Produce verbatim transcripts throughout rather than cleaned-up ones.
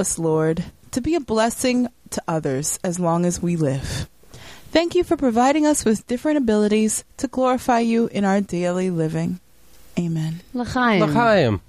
us, Lord, to be a blessing to others as long as we live. Thank you for providing us with different abilities to glorify you in our daily living. Amen. L'chaim. L'chaim.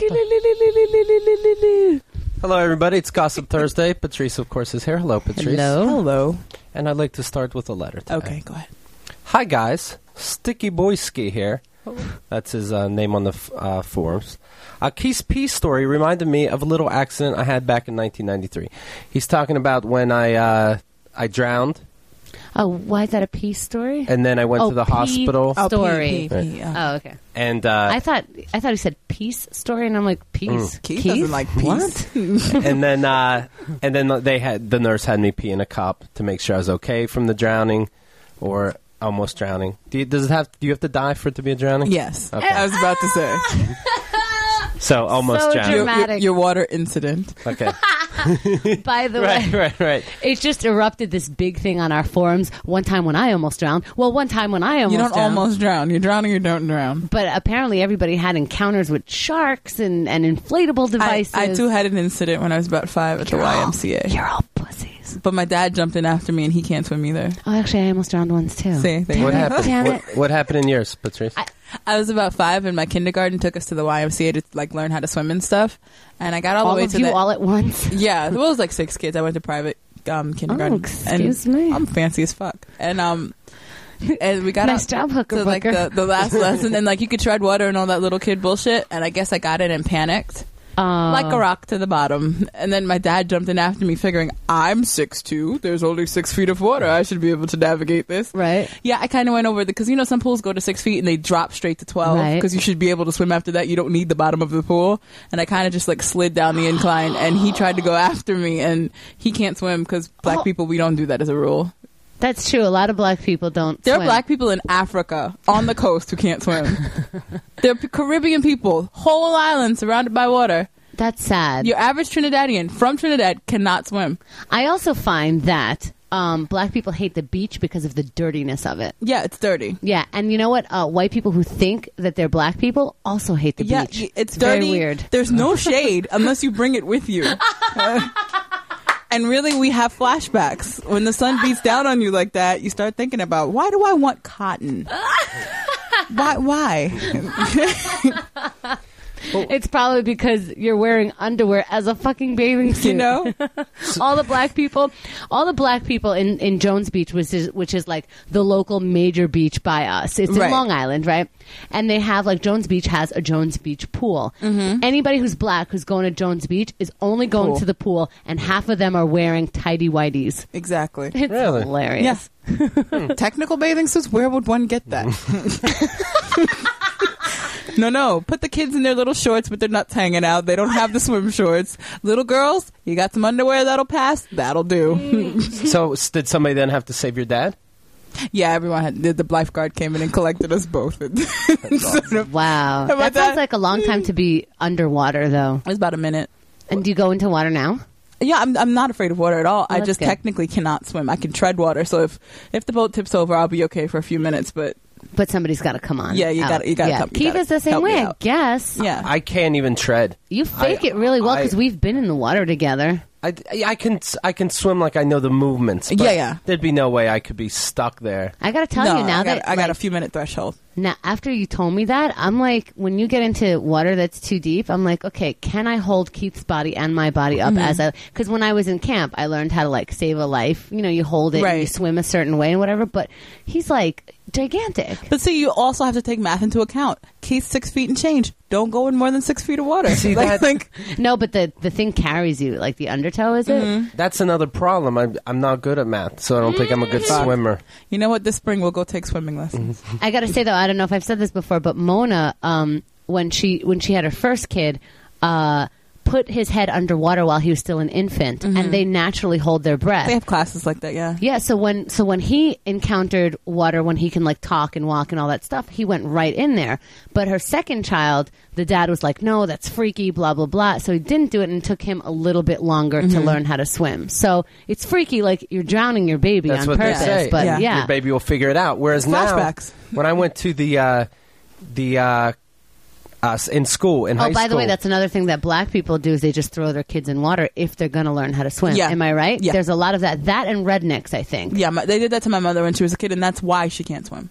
Hello, everybody. It's Gossip Thursday. Patrice, of course, is here. Hello, Patrice. Hello. Hello. And I'd like to start with a letter today. Okay, go ahead. Hi, guys. Sticky Boyski here. That's his uh, name on the f- uh, forums. Uh, Keith's Peace story reminded me of a little accident I had back in nineteen ninety-three. He's talking about when I uh, I drowned. Oh, why is that a peace story? And then I went oh, to the pee hospital. Story. Oh, pee, pee, pee, yeah. Oh, okay. And uh, I thought I thought he said peace story, and I'm like, peace. Mm. Keith, doesn't like peace. What? and then uh, and then they had the nurse had me pee in a cup to make sure I was okay from the drowning, or almost drowning. Do you, does it have? Do you have to die for it to be a drowning? Yes. Okay. I was about to say. So almost So drowning. Your, dramatic. your, your water incident. Okay. By the right, way, right, right. it just erupted this big thing on our forums. One time when I almost drowned. Well, one time when I almost You don't drowned. almost drown. You're drowning or don't drown. But apparently everybody had encounters with sharks and, and inflatable I, devices. I too had an incident when I was about five at the Y M C A. You're all pussies. But my dad jumped in after me, and he can't swim either. Oh, actually, I almost drowned once, too. See, there you What go. happened? Damn What, it. what happened in yours, Patrice? I- I was about five, and my kindergarten took us to the Y M C A to like learn how to swim and stuff. And I got all, all the way of to you the all at once? yeah. There was like six kids. I went to private um, kindergarten. Oh, excuse and me. I'm fancy as fuck. And um, and we got Nice out job, hooker to like booker. the, the last lesson, and like you could tread water and all that little kid bullshit. And I guess I got it and panicked. Uh, Like a rock to the bottom. And then my dad jumped in after me, figuring I'm six two. There's only six feet of water. I should be able to navigate this. Right. Yeah, I kind of went over the because you know some pools go to six feet and they drop straight to twelve Right. because you should be able to swim after that. You don't need the bottom of the pool. And I kind of just like slid down the incline, and he tried to go after me, and he can't swim because black Oh. people, we don't do that as a rule. That's true. A lot of black people don't There swim. are black people in Africa on the coast who can't swim. There are Caribbean people, whole island surrounded by water. That's sad. Your average Trinidadian from Trinidad cannot swim. I also find that um, black people hate the beach because of the dirtiness of it. Yeah, it's dirty. Yeah, and you know what? Uh, white people who think that they're black people also hate the Yeah, beach. y- it's Very dirty. weird. There's no shade unless you bring it with you. Uh, and really, we have flashbacks. When the sun beats down on you like that, you start thinking about, why do I want cotton? why? Why? It's probably because you're wearing underwear as a fucking bathing suit. You know? all the black people, all the black people in, in Jones Beach, which is which is like the local major beach by us. It's in Right. Long Island, right? And they have like Jones Beach has a Jones Beach pool. Mm-hmm. Anybody who's black who's going to Jones Beach is only going Pool. to the pool, and half of them are wearing tidy whities. Exactly. It's Really? hilarious. Yeah. Technical bathing suits, where would one get that? No, no. Put the kids in their little shorts with their nuts hanging out. They don't have the swim shorts. Little girls, you got some underwear that'll pass? That'll do. So s- did somebody then have to save your dad? Yeah, everyone had. The, the lifeguard came in and collected us both. It Wow, How about that sounds that? like a long time to be underwater, though. was about a minute. And do you go into water now? Yeah, I'm I'm not afraid of water at all. I that's just good. technically cannot swim. I can tread water, so if if the boat tips over, I'll be okay for a few minutes. But But somebody's got to come on. Yeah, you out. gotta- you gotta yeah. come- you Keith gotta is the same help me way, I out. guess. yeah, I can't even tread. You fake I- it really well I- because we've been in the water together. I, I can I can swim like I know the movements. But Yeah, yeah. There'd be no way I could be stuck there. I got to tell no, you now I got, that I got like, a few minute threshold. now after you told me that, I'm like, when you get into water that's too deep, I'm like, okay, can I hold Keith's body and my body up Mm-hmm. as I? Because when I was in camp, I learned how to like save a life. You know, you hold it, and you Right. swim a certain way and whatever. But he's like gigantic. But see, you also have to take math into account. Keith's six feet and change. Don't go in more than six feet of water. See, Like, that- think- No, but the the thing carries you, like the undertow, is it? Mm-hmm. That's another problem. I'm I'm not good at math, so I don't think I'm a good Fuck. swimmer. you know what? This spring we'll go take swimming lessons. I got to say though, I don't know if I've said this before, but Mona, um, when she when she had her first kid, uh, put his head underwater while he was still an infant, and they naturally hold their breath. They have classes like that. Yeah. Yeah, so when so when he encountered water, when he can like talk and walk and all that stuff, he went right in there. But her second child, the dad was like, "No, that's freaky," blah blah blah. So he didn't do it, and it took him a little bit longer to learn how to swim. So it's freaky, like you're drowning your baby That's on what they purpose. say. But Yeah. yeah, Your baby will figure it out. Whereas now, Flashbacks. when I went to the uh, the uh, Uh, in school, in Oh, high by school. the way, that's another thing that black people do is they just throw their kids in water if they're going to learn how to swim. Yeah. Am I right? Yeah. There's a lot of that. That and rednecks, I think. Yeah, my, they did that to my mother when she was a kid, and that's why she can't swim.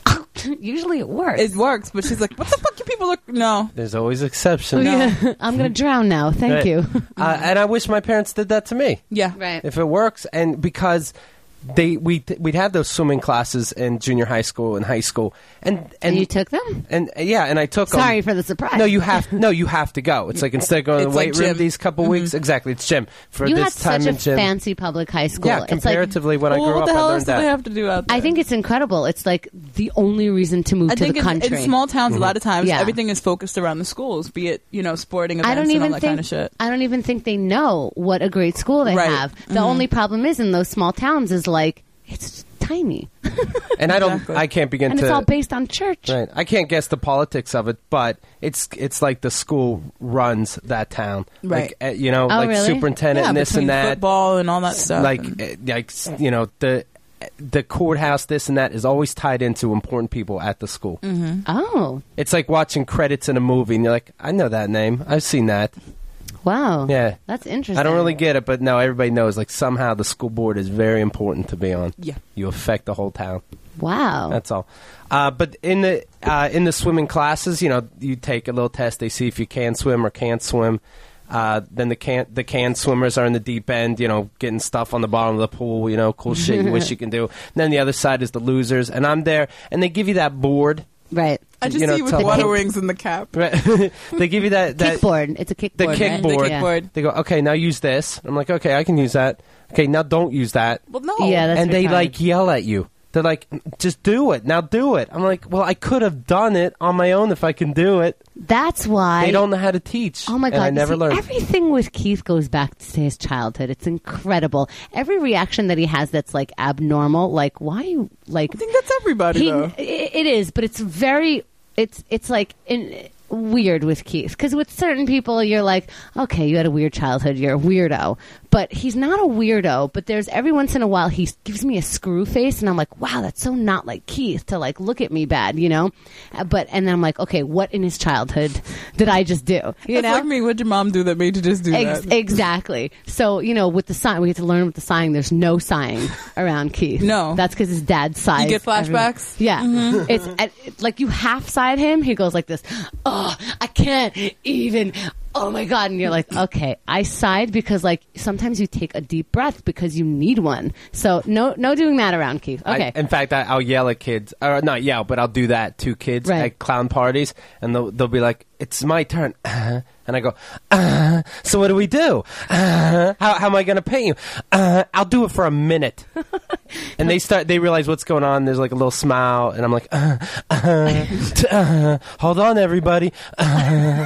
Usually it works. It works, but she's like, "What the fuck? You people look no." There's always exceptions. Yeah. I'm going to drown now. Thank Right. you. Uh, and I wish my parents did that to me. Yeah, Right. If it works, and because they we we'd have those swimming classes in junior high school and high school, and and, And you took them? and uh, yeah, and I took 'em. Sorry for the surprise. No, you have no, you have to go. It's like instead of going to the It's weight like room gym. these couple weeks, exactly. It's gym for You this had time such a in gym. fancy public high school. yeah, It's like, comparatively, when I well, grew what up, the I hell learned else do that. they have to do out there? I think it's incredible. It's like the only reason to move I to think the in, country. in small towns, Mm-hmm. a lot of times, Yeah. everything is focused around the schools, be it you know sporting events I don't and all even that think kind of shit. I don't even think they know what a great school they Right. have. The Mhm. only problem is in those small towns is like it's tiny And I don't, Exactly. I can't begin and to. it's all based on church. Right. I can't guess the politics of it, but it's it's like the school runs that town. Right. Like, uh, you know, Oh, like really? superintendent Yeah, and this between and that. football and all that stuff. Like, and- uh, like you know, the the courthouse, this and that is always tied into important people at the school. Mm-hmm. Oh, It's like watching credits in a movie, and you're like, I know that name. I've seen that. wow. Yeah. That's interesting. I don't really get it, but no, everybody knows. Like somehow the school board is very important to be on. yeah, You affect the whole town. Wow. That's all. Uh, but in the uh, in the swimming classes, you know, you take a little test. They see if you can swim or can't swim. Uh, then the can the can swimmers are in the deep end, you know, getting stuff on the bottom of the pool. You know, cool shit you wish you can do. And then the other side is the losers, and I'm there, and they give you that board. right. I just you know, see you with tell- the water The wings and the cap. Right? They give you that that Kickboard. It's a kickboard. the right? kickboard. The Yeah. kickboard. They go, okay, now use this. I'm like, okay, I can use that. Okay, now don't use that. Well, no. Yeah, that's and they retarded. like yell at you. They're like, just do it. Now do it. I'm like, well, I could have done it on my own if I can do it. That's why They don't know how to teach. Oh my and god! I you never see, learned. Everything with Keith goes back to his childhood. It's incredible. Every reaction that he has that's like abnormal. Like why you like I think that's everybody he, though. i- it is, but it's very it's it's like in, weird with Keith because with certain people you're like, okay, you had a weird childhood, you're a weirdo, but he's not a weirdo. But there's every once in a while he gives me a screw face, and I'm like, wow, that's so not like Keith to like look at me bad, you know. Uh, But and then I'm like, okay, what in his childhood did I just do? You That's know, like me. What'd your mom do that made you just do Ex- that? exactly. So, you know, with the sign, we have to learn with the sighing. There's no sighing around Keith. No. That's because his dad sighs. You get flashbacks? everyone. Yeah. It's at, it- like you half side him. He goes like this. Oh, I can't even. Oh my God. And you're like, okay, I sighed because like sometimes you take a deep breath because you need one. So no, no doing that around Keith. Okay. I, in fact, I, I'll yell at kids, or not yell, but I'll do that to kids Right. at clown parties, and they'll, they'll be like, "It's my turn," uh, and I go, uh, "So what do we do? Uh, how, how am I going to pay you? Uh, I'll do it for a minute." And they start, they realize what's going on. There's like a little smile, and I'm like, uh, uh, t- uh, "Hold on, everybody." Uh.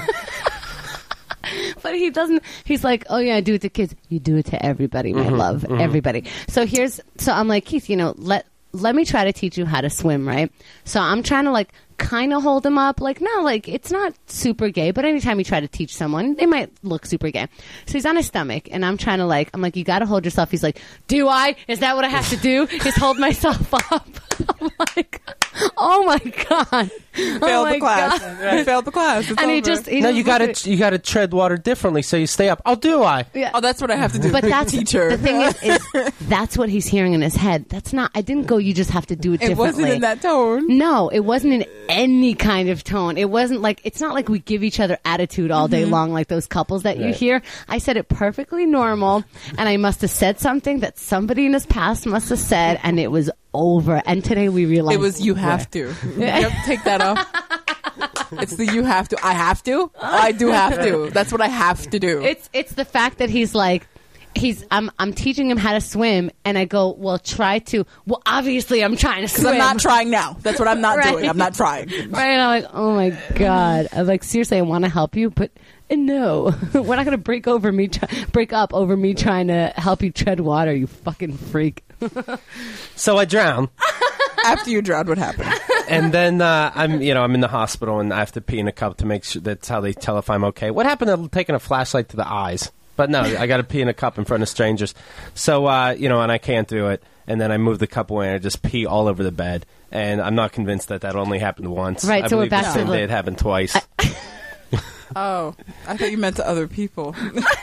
But he doesn't. He's like, oh yeah, I do it to kids. You do it to everybody, my love, everybody. So here's. So I'm like, Keith, you know, let let me try to teach you how to swim, right? So I'm trying to like kind of hold him up, like no, like it's not super gay. But anytime you try to teach someone, they might look super gay. So he's on his stomach, and I'm trying to like, I'm like, you got to hold yourself. He's like, do I? Is that what I have to do? Is hold myself up? I'm like, oh my god, oh Failed my the class. God. You failed the class. It's And he over. just, he No, just you looked got at- to you got to tread water differently, so you stay up. Oh, do I? Yeah. Oh, that's what I have to do. But that's teacher. the thing is, is that's what he's hearing in his head. That's not. I didn't go. You just have to do it It differently. wasn't in that tone. No, it wasn't in any kind of tone. It wasn't like it's not like we give each other attitude all day long like those couples that you Right. hear. I said it perfectly normal, and I must have said something that somebody in his past must have said, and it was over. And today we realized It was you have to. You have to take that off. It's the you have to. I have to. I do have to. That's what I have to do. It's it's the fact that he's like. He's I'm I'm teaching him how to swim, and I go, well, try to. Well, obviously, I'm trying to Because swim. I'm not trying now. That's what I'm not Right. doing. I'm not trying. Right? And I'm like, oh my god! I'm like, seriously, I want to help you, but uh, no, we're not going to break over me, try- break up over me trying to help you tread water. You fucking freak. So I drown. After you drowned, what happened? And then uh, I'm, you know, I'm in the hospital and I have to pee in a cup to make sure that's how they tell if I'm okay. What happened to taking a flashlight to the eyes? But no, I got to pee in a cup in front of strangers. So uh, you know, and I can't do it. And then I move the cup away and I just pee all over the bed. And I'm not convinced that that only happened once. Right, I so we're believe back the to same the- day it happened twice. Oh, I thought you meant to other people.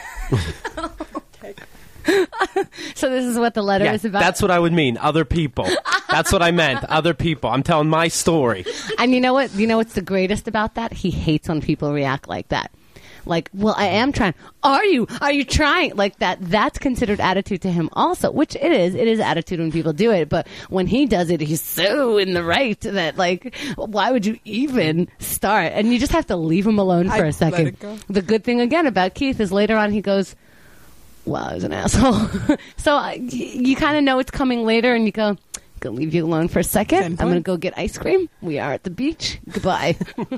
So this is what the letter Yeah, is about. that's what I would mean. Other people. That's what I meant. Other people. I'm telling my story. And you know what? You know what's the greatest about that? He hates when people react like that. Like, well, I am trying. Are you? Are you trying? Like that. That's considered attitude to him also, which it is. It is attitude when people do it. But when he does it, he's so in the right that, like, why would you even start? And you just have to leave him alone for I a let second. it go. The good thing, again, about Keith is later on he goes, well, I was an asshole. So uh, y- you kind of know it's coming later and you go, gonna leave you alone for a second. Ten I'm gonna points. go get ice cream. We are at the beach. Goodbye.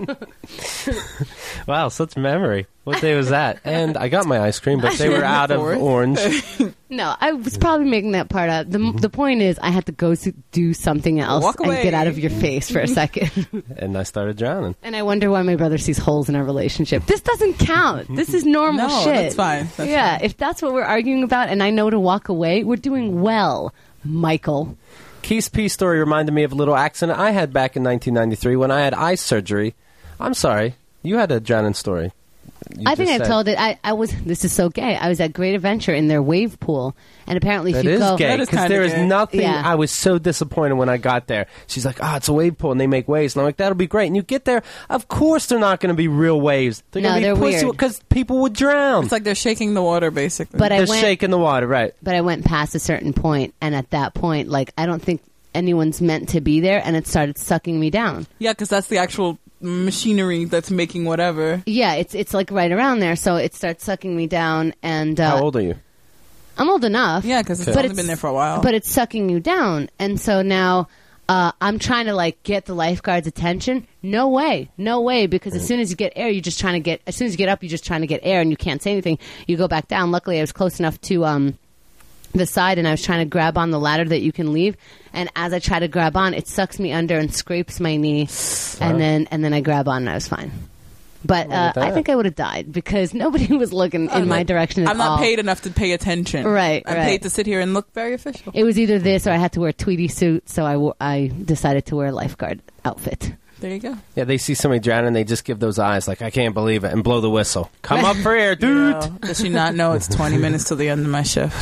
Wow, such memory. What day was that? And I got my ice cream, but they were out of Fourth. orange. No, I was probably making that part up. The, the point is, I had to go to do something else Walk and away. get out of your face for a second. And I started drowning. And I wonder why my brother sees holes in our relationship. This doesn't count. This is normal No, shit. that's fine. That's yeah, if that's what we're arguing about and I know to walk away, we're doing well, Michael. Keith's pee story reminded me of a little accident I had back in nineteen ninety-three when I had eye surgery. I'm sorry. You had a drowning story. You I think just I've said. told it. I, I was. This is so gay. I was at Great Adventure in their wave pool, and apparently, if That you is go, gay That is because kinda there is gay. nothing. Yeah. I was so disappointed when I got there. She's like, "Ah, oh, it's a wave pool and they make waves." And I'm like, "That'll be great." And you get there, of course, they're not going to be real waves. They're No, going to they're be pussy weird. because people would drown. It's like they're shaking the water, basically. But I they're went- shaking the water, right? but I went past a certain point, and at that point, like I don't think anyone's meant to be there, and it started sucking me down. yeah, because that's the actual machinery that's making whatever. Yeah, it's it's like right around there, so it starts sucking me down, and uh, How old are you? I'm old enough. Yeah, because it's Okay. only But been it's- there for a while. but it's sucking you down, and so now uh, I'm trying to like get the lifeguard's attention. No way, no way, because as soon as you get air, you're just trying to get. As soon as you get up, you're just trying to get air, and you can't say anything. You go back down. Luckily, I was close enough to um, the side, and I was trying to grab on the ladder that you can leave. And as I try to grab on, it sucks me under and scrapes my knee, and then and then I grab on, and I was fine. But Look uh, at I that. think I would have died because nobody was looking in my direction at I'm not all. paid enough to pay attention. Right, I'm right. paid to sit here and look very official. It was either this or I had to wear a Tweety suit, so I, wo- I decided to wear a lifeguard outfit. There you go. Yeah, they see somebody drowning, they just give those eyes like, "I can't believe it," and blow the whistle. Come up for air, You dude. know, does she not know it's twenty minutes till the end of my shift?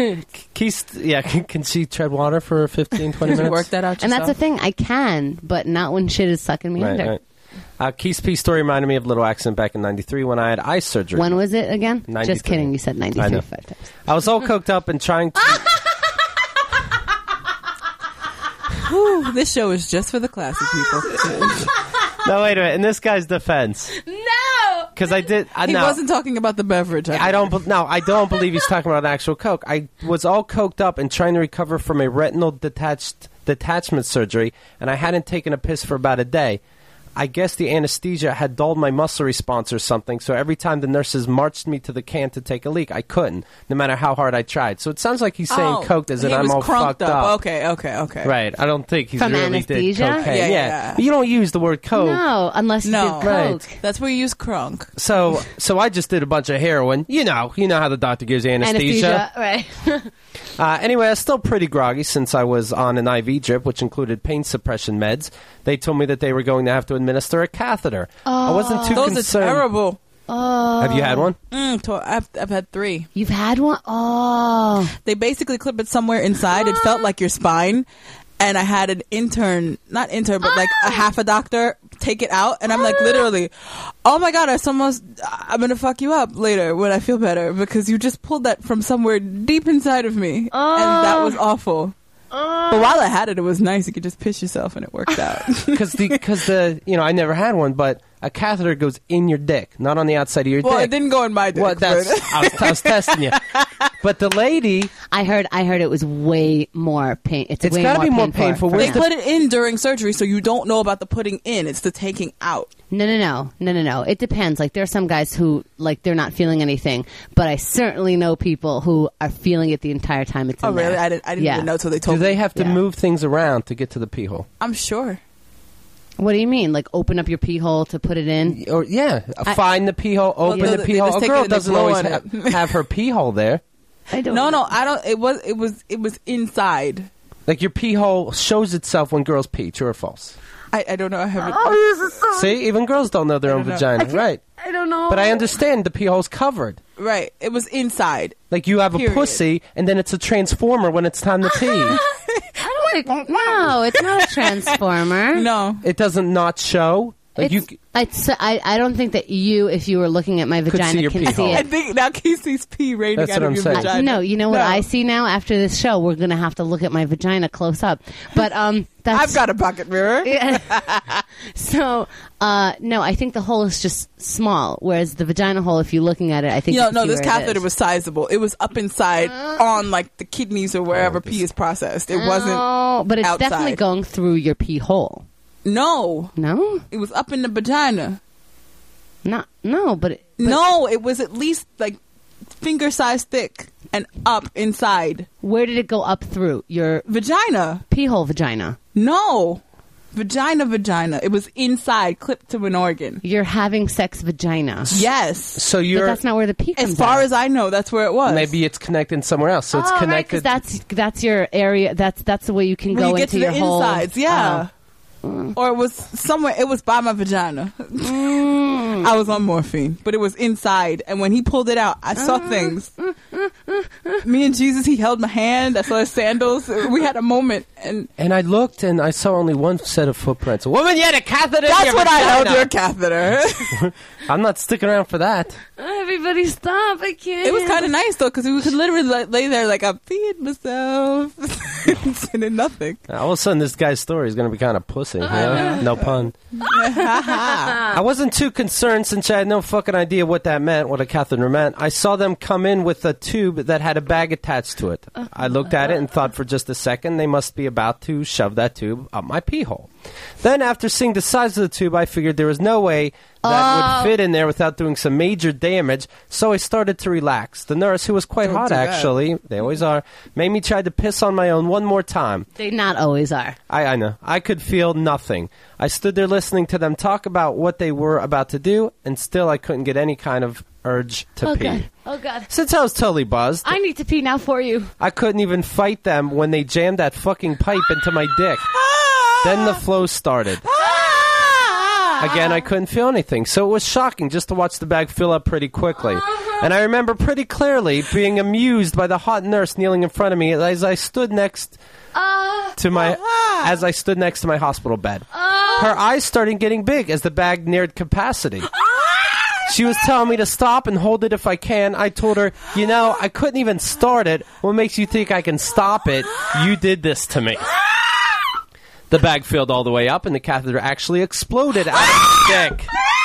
Keith, yeah, can, can she tread water for fifteen, twenty Did you minutes? work that out And yourself? that's the thing, I can, but not when shit is sucking me Right, under. right. Uh, Keith's pee story reminded me of a little accident back in ninety-three when I had eye surgery. When was it again? ninety-three. Just kidding, you said I ninety-three know. five times. I was all coked up and trying to... Whew, this show is just for the classy people. No, wait a minute. In this guy's defense, No! because I did... I, He no, wasn't talking about the beverage. I don't... be- No, I don't believe he's talking about actual coke. I was all coked up and trying to recover from a retinal detached detachment surgery, and I hadn't taken a piss for about a day. I guess the anesthesia had dulled my muscle response or something, so every time the nurses marched me to the can to take a leak, I couldn't, no matter how hard I tried. So it sounds like he's saying Oh, coked as in he I'm was all crunked fucked up. Okay, okay, okay. Right. I don't think he's From really anesthesia? did cocaine. Yeah, yeah, yeah. You don't use the word coke. No, unless you No. did coke. Right. That's where you use crunk. So so I just did a bunch of heroin. You know, you know how the doctor gives you anesthesia. Anesthesia, right. Uh, anyway, I was still pretty groggy since I was on an I V drip, which included pain suppression meds. They told me that they were going to have to administer a catheter. I wasn't too Those concerned. are terrible. Oh. Have you had one? Mm, to- I've, I've had three. You've had one? Oh. They basically clip it somewhere inside. It felt like your spine. And I had an intern, not intern, but like a half a doctor take it out. And I'm like, literally, oh my God, I almost, I'm going to fuck you up later when I feel better because you just pulled that from somewhere deep inside of me. And that was awful. But while I had it, it was nice. You could just piss yourself and it worked out. Because the, cause the, you know, I never had one, but a catheter goes in your dick, not on the outside of your Well, dick. it didn't go in my dick. Well, that's, but- I, was, I was testing you. But the lady, I heard I heard it was way more pain. It's, It's way gotta more be more painful. painful. for Where's They them. put it in during surgery, so you don't know about the putting in. It's the taking out. No, no, no, no, no, no. It depends. Like there are some guys who like they're not feeling anything, but I certainly know people who are feeling it the entire time it's in Oh, really? there. I didn't, I didn't Yeah. even know till they told do they me. have to Yeah. move things around to get to the pee hole? I'm sure. What do you mean? Like open up your pee hole to put it in? Or yeah, I- find the pee hole, open no, the they pee just hole. A take it girl and they doesn't blow always on have, it. have her pee hole there. I don't. No, know. no, I don't. It was, it was, it was inside. Like your pee hole shows itself when girls pee. True or false? I, I don't know. I haven't. Oh, this is so. See, even girls don't know their I own don't know. vagina, right? I I don't know. But I understand the pee hole's covered. Right. It was inside. Like you have Period. a pussy, and then it's a transformer when it's time to pee. I don't think, no, it's not a transformer. No. It doesn't not show. Like It's, you, it's, I, I don't think that you, if you were looking at my see vagina, your can pee see hole. I it. think now Casey's pee raining That's out what of I'm your saying. vagina. No, you know what No. I see now after this show? We're going to have to look at my vagina close up. But um, that's... I've got a bucket mirror. So, uh, no, I think the hole is just small, whereas the vagina hole, if you're looking at it, I think You you know, can no, see this where it catheter is. was sizable. It was up inside on like the kidneys or wherever Oh, pee is processed. It wasn't. Oh, but it's outside. definitely going through your pee hole. No, No? it was up in the vagina. Not, no, but... It, but No, it was at least like finger size thick and up inside Where did it go up through? Your vagina. pee hole vagina. No, vagina, vagina. It was inside, clipped to an organ. You're having sex vagina. Yes. so But you're that's not where the pee comes As far out. as I know, that's where it was. maybe it's connected somewhere else. So it's oh, right, 'cause connected. that's that's your area. That's that's the way you can when go you get into to the your whole insides, yeah. Oh. Or it was somewhere. It was by my vagina. Mm. I was on morphine, but it was inside. And when he pulled it out, I saw things. Me and Jesus, he held my hand. I saw his sandals. We had a moment, and and I looked, and I saw only one set of footprints. Woman, you had a catheter in that's your what I held vagina. your catheter. I'm not sticking around for that. Everybody stop! I can't. It was kind of nice though, because we could literally like, lay there like I'm feeding myself, and then nothing. All of a sudden, this guy's story is going to be kind of pussy. You know? No pun. I wasn't too concerned since I had no fucking idea what that meant, what a catheter meant. I saw them come in with a tube that had a bag attached to it. I looked at it and thought for just a second they must be about to shove that tube up my pee hole. Then, after seeing the size of the tube, I figured there was no way that would fit in there without doing some major damage, so I started to relax. The nurse, who was quite Don't hot do that. actually, they always are, made me try to piss on my own one more time. They not always are. I, I know. I could feel nothing. I stood there listening to them talk about what they were about to do, and still I couldn't get any kind of urge to Oh pee. god! Oh god! Since I was totally buzzed, I need to pee now for you. I couldn't even fight them when they jammed that fucking pipe into my dick. Then the flow started. Again, I couldn't feel anything, so it was shocking just to watch the bag fill up pretty quickly. And I remember pretty clearly being amused by the hot nurse kneeling in front of me as I stood next to my as I stood next to my hospital bed. Her eyes started getting big as the bag neared capacity. She was telling me to stop and hold it if I can. I told her, you know, I couldn't even start it. What makes you think I can stop it? You did this to me. The bag filled all the way up, and the catheter actually exploded out of the dick.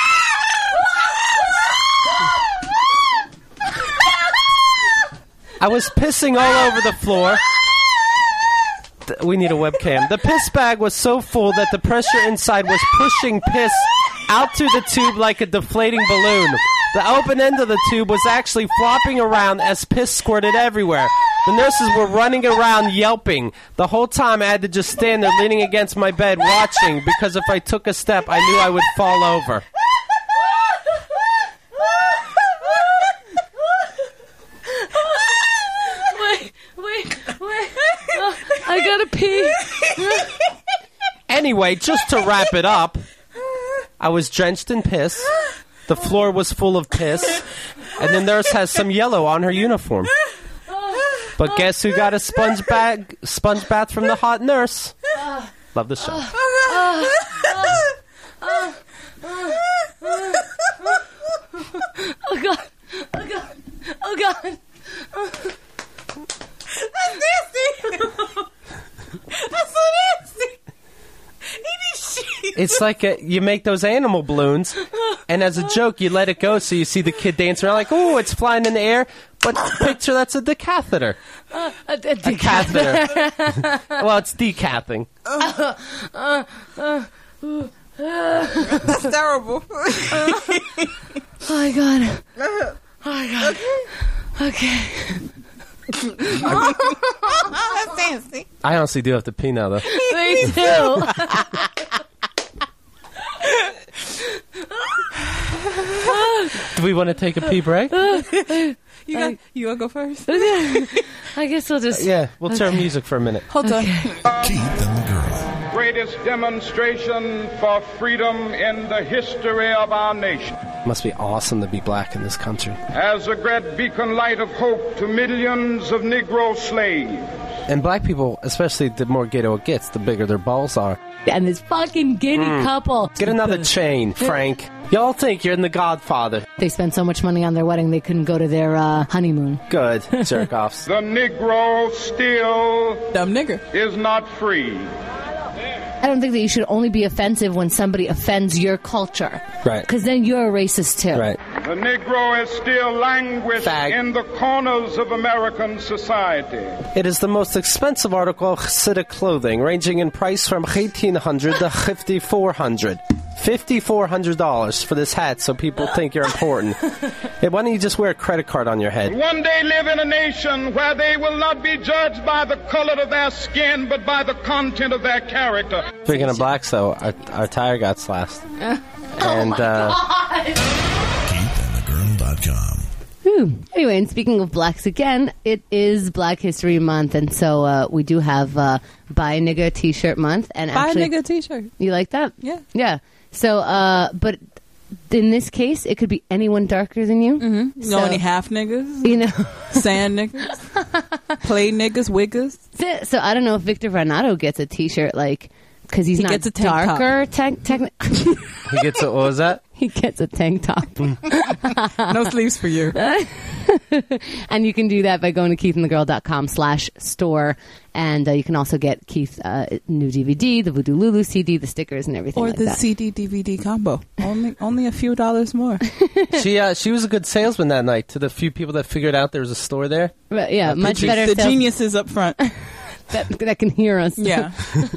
I was pissing all over the floor. Th- We need a webcam. The piss bag was so full that the pressure inside was pushing piss out to the tube like a deflating balloon. The open end of the tube was actually flopping around as piss squirted everywhere. The nurses were running around yelping. The whole time I had to just stand there leaning against my bed watching, because if I took a step, I knew I would fall over. Wait, wait, wait! Oh, I gotta pee. Anyway, just to wrap it up, I was drenched in piss. The floor was full of piss. And the nurse has some yellow on her uniform. But guess who got a sponge bag, sponge bath from the hot nurse? Love the show. Oh god! Oh god! Oh god! That's nasty. That's so nasty. Eating shit. It's like a, you make those animal balloons, and as a joke, you let it go so you see the kid dancing around like, oh, it's flying in the air. But picture that's a decatheter. A, a, A catheter. Well, it's decathing. That's terrible. Oh my god! Oh my god! Okay. That's nasty. I honestly do have to pee now, though. Me too. Do we want to take a pee break? You got. You wanna go first? I guess we'll just. Yeah, we'll turn music for a minute. Hold on. Keith and the Girl. greatest demonstration for freedom in the history of our nation. Must be awesome to be black in this country. As a great beacon light of hope to millions of Negro slaves. And black people, especially the more ghetto it gets, the bigger their balls are. And this fucking giddy Mm. couple. Get another chain, Frank. Y'all think you're in The Godfather. They spent so much money on their wedding they couldn't go to their uh, honeymoon. Good. Jerk-offs. The Negro still Dumb nigger. is not free. I don't think that you should only be offensive when somebody offends your culture. Right. Because then you're a racist too. Right. The Negro is still languished Fag. in the corners of American society. It is the most expensive article of Hasidic clothing, ranging in price from eighteen hundred dollars to fifty-four hundred dollars. fifty-four hundred dollars for this hat so people think you're important. Hey, why don't you just wear a credit card on your head? One day live in a nation where they will not be judged by the color of their skin, but by the content of their character. Speaking of blacks, though, our, our tire got slashed. And, uh... Keith and the Girl dot com. Whew. Anyway, and speaking of blacks again, it is Black History Month, and so uh, we do have uh, Buy a Nigga T-shirt month. And Buy actually, a nigga t-shirt. You like that? Yeah. Yeah. So, uh, but in this case, it could be anyone darker than you. Mm-hmm. You know any half niggas? You know, Sand niggas? Play niggas? Wiggers? so, so I don't know if Victor Varnado gets a T-shirt like because he's He not gets a tank top. darker. Tank, tank, He gets a, what was that? he gets a tank top. No sleeves for you. And you can do that by going to keith and the girl dot com slash store. And uh, you can also get Keith's uh, new D V D, the Voodoo Lulu C D, the stickers, and everything Or like the that. C D D V D combo. Only only a few dollars more. She uh, she was a good salesman that night to the few people that figured out there was a store there. But, yeah, Uh, much the- better The sales- geniuses up front. that, that can hear us. Yeah.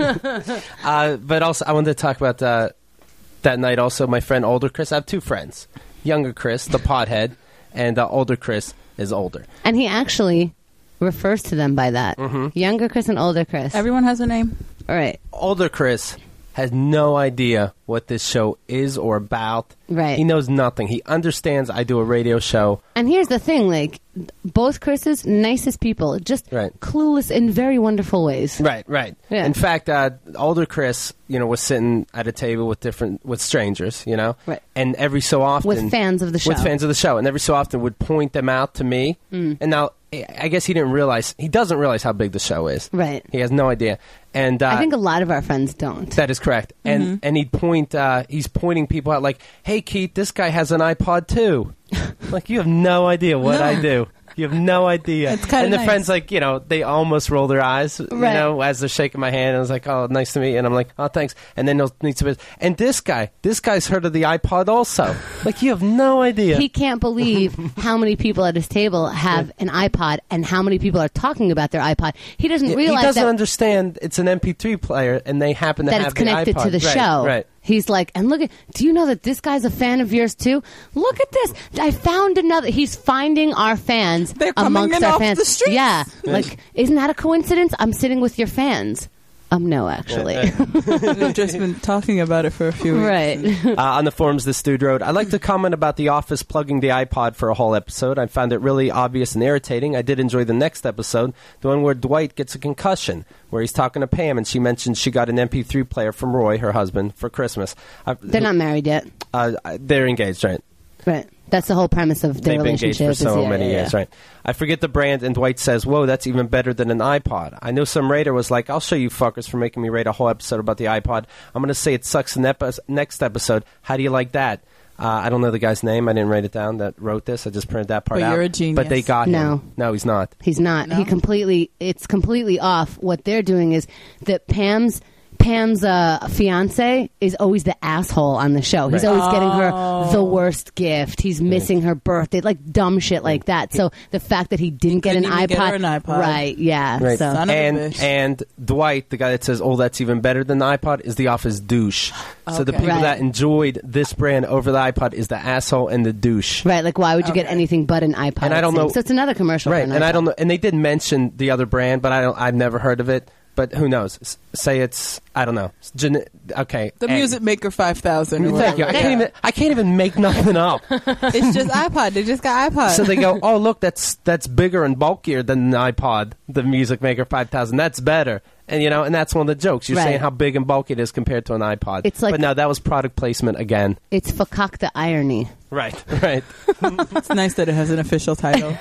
Uh, but also, I wanted to talk about uh, that night also. My friend, older Chris. I have two friends. Younger Chris, the pothead, and uh, older Chris is older. And he actually refers to them by that. Mm-hmm. Younger Chris and older Chris. Everyone has a name. All right. Older Chris has no idea what this show is or about. Right. He knows nothing. He understands I do a radio show. And here's the thing, like, both Chris's nicest people, just Right. clueless in very wonderful ways. Right, right. Yeah. In fact, uh, older Chris, you know, was sitting at a table with different with strangers, you know, Right. and every so often With fans of the show. with fans of the show, and every so often would point them out to me. Mm. And now, I guess he didn't realize he doesn't realize how big the show is. Right. He has no idea. And uh, I think a lot of our friends don't. that is correct. And Mm-hmm. and he'd point. Uh, he's pointing people out like, "Hey, Keith, this guy has an iPod too." Like, you have no idea what No. I do. You have no idea. It's kinda and the nice. friends, like, you know, they almost roll their eyes, you Right. know, as they're shaking my hand. I was like, "Oh, nice to meet you." And I'm like, "Oh, thanks." And then they'll need some. And this guy, this guy's heard of the iPod also. Like, you have no idea. He can't believe how many people at his table have an iPod and how many people are talking about their iPod. He doesn't he realize doesn't that, understand it's an M P three player, and they happen to that have it's connected the iPod. to the Right, show. Right. He's like, and look at, do you know that this guy's a fan of yours too? Look at this. I found another. He's finding our fans They're coming amongst in our off fans. the streets. Yeah. Like, isn't that a coincidence? I'm sitting with your fans. Um, no, actually. We've just been talking about it for a few weeks. Right. uh, on the forums, this dude wrote, I'd like to comment about The Office plugging the iPod for a whole episode. I found it really obvious and irritating. I did enjoy the next episode, the one where Dwight gets a concussion, where he's talking to Pam, and she mentioned she got an M P three player from Roy, her husband, for Christmas. I, They're not married yet. Uh, they're engaged, right? Right. That's the whole premise of their They've been engaged relationship. for so is, yeah, many yeah, years, yeah. right? I forget the brand, and Dwight says, whoa, that's even better than an iPod. I know some raider was like, I'll show you fuckers for making me rate a whole episode about the iPod. I'm going to say it sucks in the epi- next episode. How do you like that? Uh, I don't know the guy's name. I didn't write it down that wrote this. I just printed that part But out. you're a genius. But they got No. him. No, he's not. He's not. No? He completely. It's completely off. What they're doing is that Pam's Pam's uh, fiance is always the asshole on the show. He's Right. always getting her Oh. the worst gift. He's missing her birthday, like dumb shit like that. So the fact that he didn't get an couldn't even iPod, get her an iPod. right? Yeah. Right. So Son of a and bitch. and Dwight, the guy that says, "Oh, that's even better than the iPod," is the Office douche. So the Okay. people Right. that enjoyed this brand over the iPod is the asshole and the douche. right, like why would you get Okay. anything but an iPod? And I it don't seems? know- So it's another commercial, Right, for an and I iPod. don't know. And they did mention the other brand, but I don't. I've never heard of it. But who knows? S- say it's I don't know. It's gen- okay, The and- Music Maker five thousand. Or Thank you. I whatever. can't even. I can't even make nothing up. It's just iPod. They just got iPod. So they go, oh look, that's that's bigger and bulkier than the iPod, the Music Maker five thousand. That's better. And you know, and that's one of the jokes. You're Right. saying how big and bulky it is compared to an iPod. It's like- but no, that was product placement again. It's fakakta irony. Right, right. It's nice that it has an official title.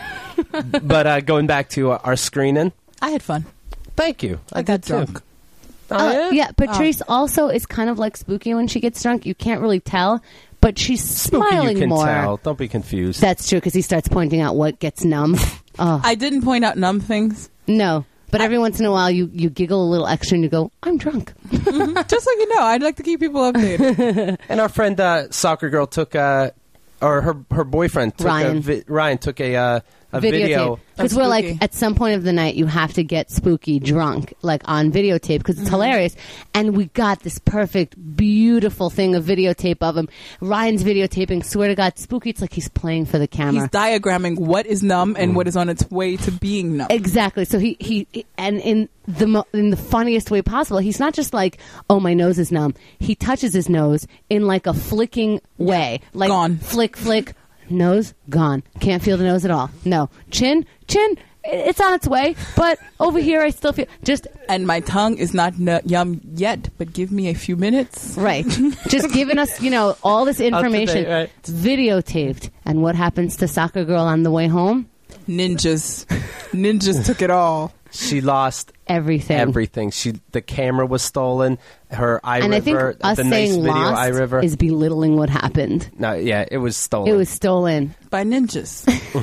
But uh, going back to uh, our screening, I had fun. thank you. I, got did too. drunk. Oh, Uh, yeah? yeah, Patrice also is kind of like Spooky when she gets drunk. You can't really tell, but she's Spooky, smiling you can more. tell. Don't be confused. That's true because he starts pointing out what gets numb. Oh I didn't point out numb things. no! But every once in a while, you you giggle a little extra and you go, "I'm drunk." Just like you know, I'd like to keep people updated. And our friend uh, Soccer Girl took, uh, or her her boyfriend took Ryan. A vi- Ryan took a uh, a video. because Of we're like Spooky. at some point of the night you have to get Spooky drunk like on videotape because it's hilarious, and we got this perfect beautiful thing of videotape of him. Ryan's videotaping, swear to God, Spooky, it's like he's playing for the He's camera. diagramming what is numb and what is on its way to being numb. Exactly. So he, he and in the mo- in the funniest way possible, he's not just like, oh, my nose is numb. He touches his nose in like a flicking way, like Gone. flick, flick, nose gone. Can't feel the nose at all. No chin, chin. i- It's on its way, but over here I still feel just And my tongue is not n- yum yet, but give me a few minutes. right. Just giving us, you know, all this information date, right. videotaped. And what happens to Soccer Girl on the way home? Ninjas. Ninjas took it all. She lost Everything. everything. She the camera was stolen. Her iRiver, And I think us the nice saying video lost iRiver. is belittling what happened. no, yeah, it was stolen. It was stolen. By ninjas.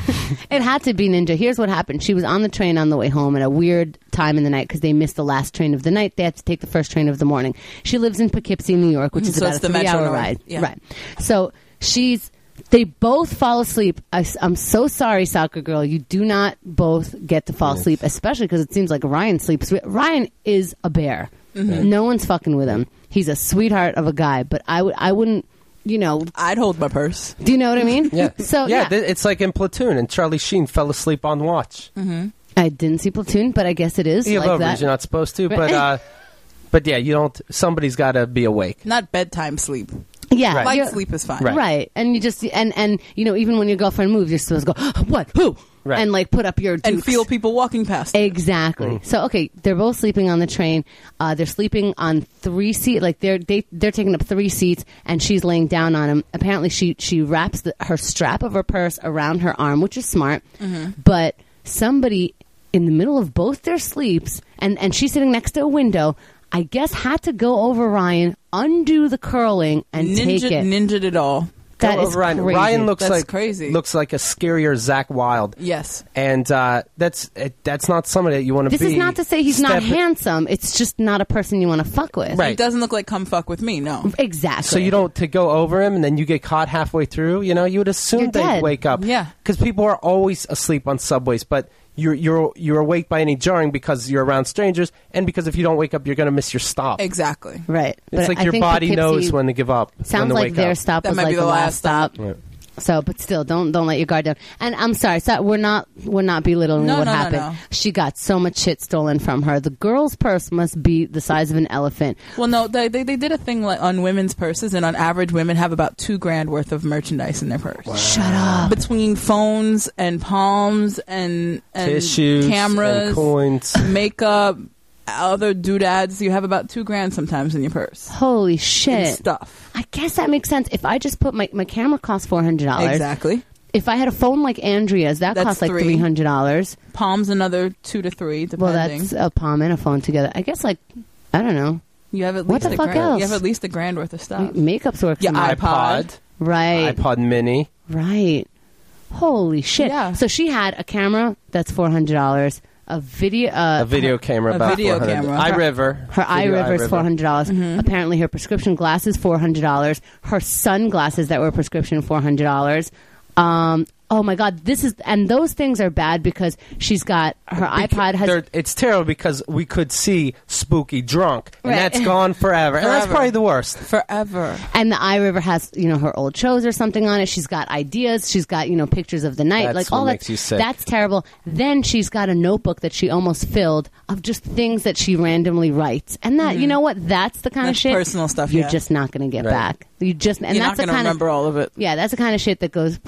It had to be Ninja. Here's what happened. She was on the train on the way home at a weird time in the night because they missed the last train of the night. They had to take the first train of the morning. She lives in Poughkeepsie, New York, which is So about it's a the Metro three-hour North. ride. Yeah. Right. So she's. They both fall asleep. I, am so sorry, Soccer Girl. You do not both get to fall Yes. asleep, especially because it seems like Ryan sleeps. Ryan is a bear. Mm-hmm. No one's fucking with him. He's a sweetheart of a guy, but I would, I wouldn't. You know, I'd hold my purse. do you know what I mean? yeah. So yeah, yeah, th- it's like in Platoon, and Charlie Sheen fell asleep on watch. I didn't see Platoon, but I guess it is You have like ovaries, that. you're not supposed to, but uh, but yeah, you don't. Somebody's got to be awake. Not bedtime sleep. Yeah, Right. Light you're- sleep is fine. Right. Right. And you just and and you know, even when your girlfriend moves, you're supposed to go, what, who, Right. and like put up your And dukes. feel people walking past. Exactly. Mm. So okay, they're both sleeping on the train. Uh, they're sleeping on three seat, like they're they they're taking up three seats, and she's laying down on them. Apparently, she she wraps the, her strap of her purse around her arm, which is smart. But somebody in the middle of both their sleeps, and and she's sitting next to a window. I guess had to go over Ryan, undo the curling, and Ninja, take it. ninja'd it all. That Go is over Ryan. crazy. Ryan looks That's like crazy. looks like a scarier Zach Wilde. Yes. And uh, that's it, that's not somebody that you want to This be. is not to say he's not step- handsome. It's just not a person you want to fuck with. Right. He doesn't look like come fuck with me, no. Exactly. So you don't to go over him and then you get caught halfway through. You know, you would assume You're they'd dead. wake up. Yeah. because people are always asleep on subways, but you're you're you're awake by any jarring because you're around strangers, and because if you don't wake up, you're going to miss your stop. Exactly. Right. It's But like I your think body Poughkeepsie knows when to give up. when Sounds to like wake their up. stop That was might like be the the last last stop. stop. Right. So, but still, don't don't let your guard down. And I'm sorry, so we're not we're not belittling No, what no, no, happened. no. She got so much shit stolen from her. The girl's purse must be the size of an elephant. Well, no, they, they they did a thing like on women's purses, and on average, women have about two grand worth of merchandise in their purse. Shut up. Between phones and palms and, and Tissues, cameras, and coins. makeup, other doodads, you have about two grand sometimes in your purse. Holy In shit. stuff. I guess that makes sense. If I just put my my camera costs four hundred dollars. Exactly. If I had a phone like Andrea's, that That's costs like three. three hundred dollars. Palms another two to three, Well, depending. that's a palm and a phone together. I guess like I don't know. you have at what least the a fuck grand. else? You have at least a grand worth of stuff. Makeup's work. Yeah, for me. iPod. Right. iPod Mini. Right. Holy shit. Yeah. So she had a camera that's four hundred dollars. A video. Uh, A video camera, a about video four hundred. camera. iRiver. Her Video iRiver is four hundred dollars. Mm-hmm. Apparently, her prescription glasses four hundred dollars. Her sunglasses that were prescription four hundred dollars. Um. Oh my God! This is and those things are bad because she's got her iPod has. They're- It's terrible because we could see Spooky drunk, and Right. that's gone forever. And that's Forever. probably the worst. Forever. And the iRiver has, you know, her old shows or something on it. She's got ideas. She's got, you know, pictures of the night. That's like what all makes that. you sick. That's terrible. Then she's got a notebook that she almost filled of just things that she randomly writes. And that, you know what? That's the kind That's of shit personal stuff, you're yeah. just not going to get Right. back. You just and You're that's not the going to kind remember of all of it. yeah, that's the kind of shit that goes. Please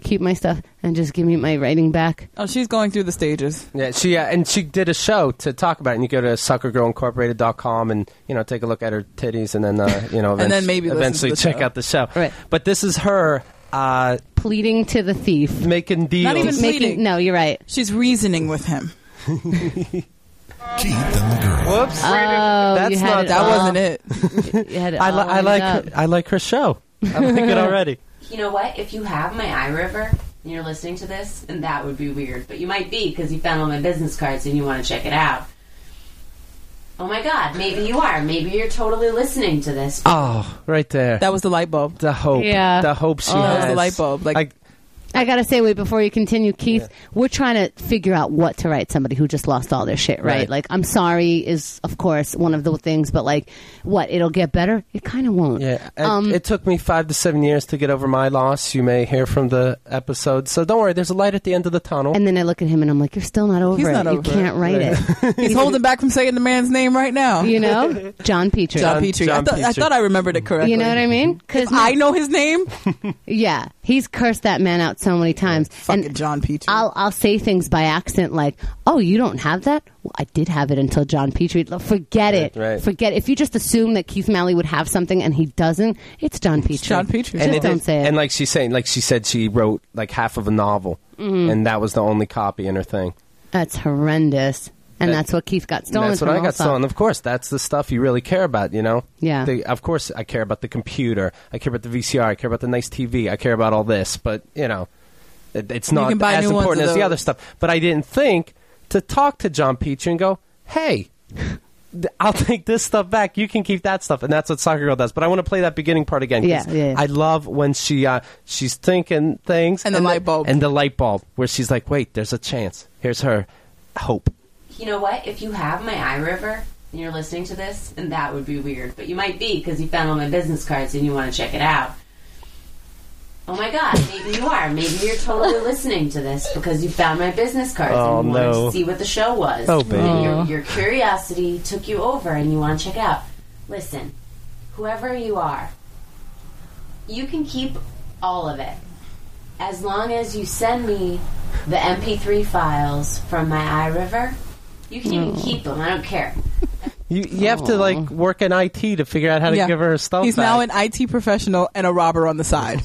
keep my stuff and just give me my writing back. Oh, she's going through the stages. Yeah, she uh, and she did a show to talk about it. And you go to sucker girl incorporated dot com and you know take a look at her titties, and then uh, you know, And then maybe listen to eventually the check show. out the show. Right. But this is her uh, Pleading to the thief. making deals. Not even Making, pleading. no, you're right. She's reasoning with him. Keith and the girl. Whoops. Oh, That's you had not- it That all- wasn't it. You had it I, li- all I lined like up. her, I like her show. I like it already. You know what? If you have my iRiver and you're listening to this, and that would be weird, but you might be because you found all my business cards and you want to check it out. Oh my God, maybe you are. Maybe you're totally listening to this. Oh, right there. That was the light bulb. the hope. Yeah. The hope she Oh. has. That was the light bulb. Like, I- I gotta say, wait, before you continue, Keith, we're trying to figure out what to write somebody who just lost all their shit, right? Right. Like, I'm sorry is, of course, one of the things, but like, what, it'll get better? It kind of won't. Yeah, it, Um, it took me five to seven years to get over my loss. You may hear from the episode, so don't worry. There's a light at the end of the tunnel. And then I look at him and I'm like, you're still not over He's it. not you over can't it. write it. he's holding back from saying the man's name right now. You know? John Petrie. John John- Petrie. John I, thought, I Petrie. thought I remembered it correctly. You know what I mean? Because I know his name. yeah, he's cursed that man out so many times. Fucking And John Petrie. I'll I'll say things by accident like, "Oh, you don't have that? Well, I did have it until John Petrie." Forget it. Right, right. Forget it. If you just assume that Keith Malley would have something and he doesn't, it's John Petrie. John Petrie. Just it don't is- say it. And like she's saying, like she said, she wrote like half of a novel, Mm-hmm. and that was the only copy in her thing. That's horrendous. And That- that's what Keith got And stolen that's what from I got also. stolen. Of course, that's the stuff you really care about, you know? Yeah. The, of course, I care about the computer. I care about the V C R. I care about the nice T V. I care about all this. But, you know, it, it's not can buy as new ones important of as the those. other stuff. But I didn't think to talk to John Petrie and go, hey, th- I'll take this stuff back. You can keep that stuff. And that's what Soccer Girl does. But I want to play that beginning part again. 'cause Yeah, yeah, yeah. I love when she uh, she's thinking things. And the light bulb. And the light bulb, where she's like, wait, there's a chance. Here's her hope. You know what? If you have my iRiver and you're listening to this, and that would be weird, but you might be because you found all my business cards and you want to check it out. Oh my God, maybe you are. Maybe you're totally listening to this because you found my business cards Oh, and you wanted no. to see what the show was. Oh, baby. And your, your curiosity took you over and you want to check out. Listen, whoever you are, you can keep all of it. As long as you send me the M P three files from my iRiver, you can even keep them. I don't care. You you have to like work in I T to figure out how to Yeah. give her her stuff He's back. now an I T professional and a robber on the side.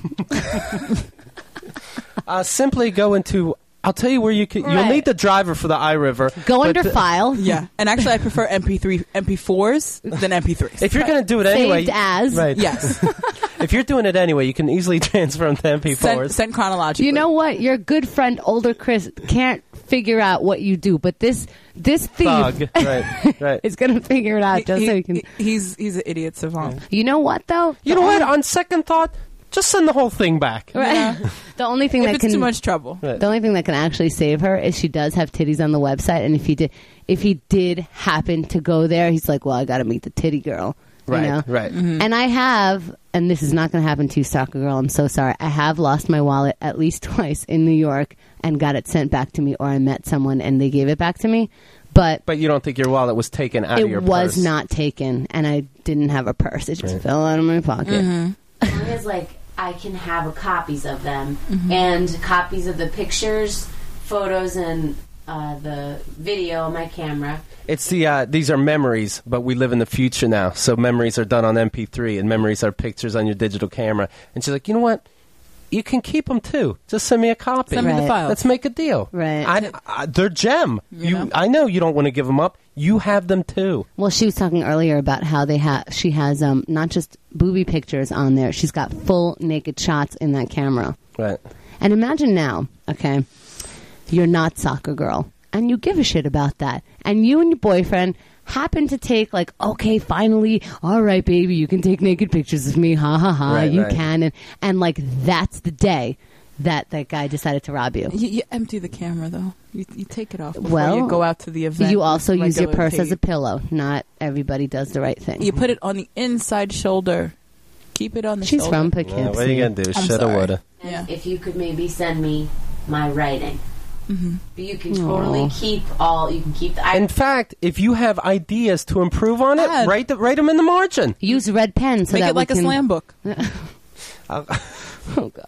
uh, simply go into. I'll tell you where you can. You'll Right. need the driver for the iRiver. Go but under the- file. Yeah. And actually, I prefer M P three, M P fours than M P threes. If you're going to do it Saved anyway, as. right? Yes. If you're doing it anyway, you can easily transfer them to M P Sent, fours. sent chronologically. You know what? Your good friend, older Chris, can't figure out what you do, but this this thief Thug, right? Right. is going to figure it out He- just he- so you can. he- he's he's an idiot savant. You know what though? You know what? On second thought, just send the whole thing back. Right. Yeah. The only thing If that it's can too much trouble. Right. the only thing that can actually save her is she does have titties on the website, and if he did if he did happen to go there, he's like, well, I got to meet the titty girl. You Right. know? Right. And I have, and this is not going to happen to you, soccer girl. I'm so sorry. I have lost my wallet at least twice in New York and got it sent back to me, or I met someone and they gave it back to me. But But you don't think your wallet was taken out of it your was purse? not taken, and I didn't have a purse. It just Right. fell out of my pocket. As long as like I can have copies of them and copies of the pictures, photos, and uh, the video on my camera. It's the uh, these are memories, but we live in the future now. So memories are done on M P three, and memories are pictures on your digital camera. And she's like, you know what? You can keep them too. Just send me a copy. Send me the Right. files. Let's make a deal. Right. I, I, they're gem. You You, know? I know you don't want to give them up. You have them too. Well, she was talking earlier about how they have. She has um, not just booby pictures on there. She's got full naked shots in that camera. Right. And imagine now, okay, you're not soccer girl, and you give a shit about that, and you and your boyfriend happen to take like, okay, finally, all right, baby, you can take naked pictures of me, ha ha ha, Right, you right. can, and and like that's the day that that guy decided to rob you. You, you empty the camera though. You, you take it off before Well, you go out to the event. You also with use your regular purse as a tape. pillow. Not everybody does the right thing. You put it on the inside shoulder. Keep it on the She's shoulder. from Yeah, Poughkeepsie. what are you gonna do? I'm Shoulda, sorry. woulda. And Yeah. if you could maybe send me my writing. Mm-hmm. But you can totally keep all. You can keep the. I, In fact, if you have ideas to improve on it, Add. write the, write them in the margin. Use red pen so Make that it like we a can... slam book. Oh God. for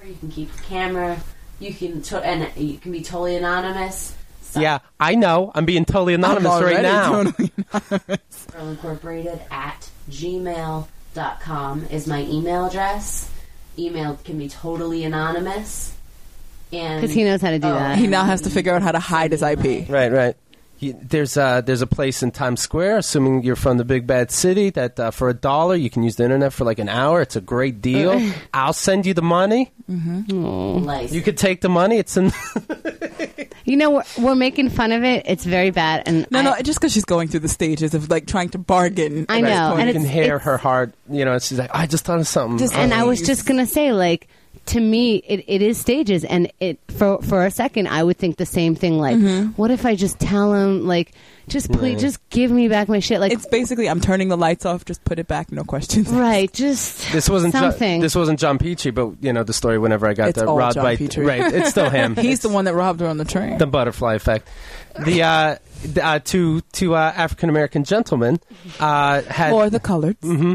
You can keep the camera. You can to- and you can be totally anonymous. So Yeah, I know. I'm being totally anonymous I'm right already now. totally anonymous. Girl Incorporated at gmail dot com is my email address. Email can be totally anonymous. And Because he knows how to do Oh. that. He now has to figure out how to hide his I P. Right, right. You, there's uh, there's a place in Times Square, assuming you're from the big bad city, that uh, for a dollar you can use the internet for like an hour. It's a great deal. I'll send you the money. license. You could take the money. It's in. You know, we're, we're making fun of it. It's very bad. And No, I, no, just because she's going through the stages of like trying to bargain. I at this know, point. and you can it's- hear it's- her heart. You know, she's like, I just thought of something. Just- Oh. and I was Please. just gonna say, like, to me, it, it is stages, and it for for a second, I would think the same thing. Like, Mm-hmm. what if I just tell him, like, just please, just give me back my shit, like, It's basically I'm turning the lights off. Just put it back. No questions. right, just This wasn't Jo- something. this wasn't John Petrie, but you know the story. Whenever I got It's the all robbed John by Petrie. right, it's still him. He's It's the one that robbed her on the train. the butterfly effect. The uh, the, uh, two two uh, African American gentlemen uh, had or the colored.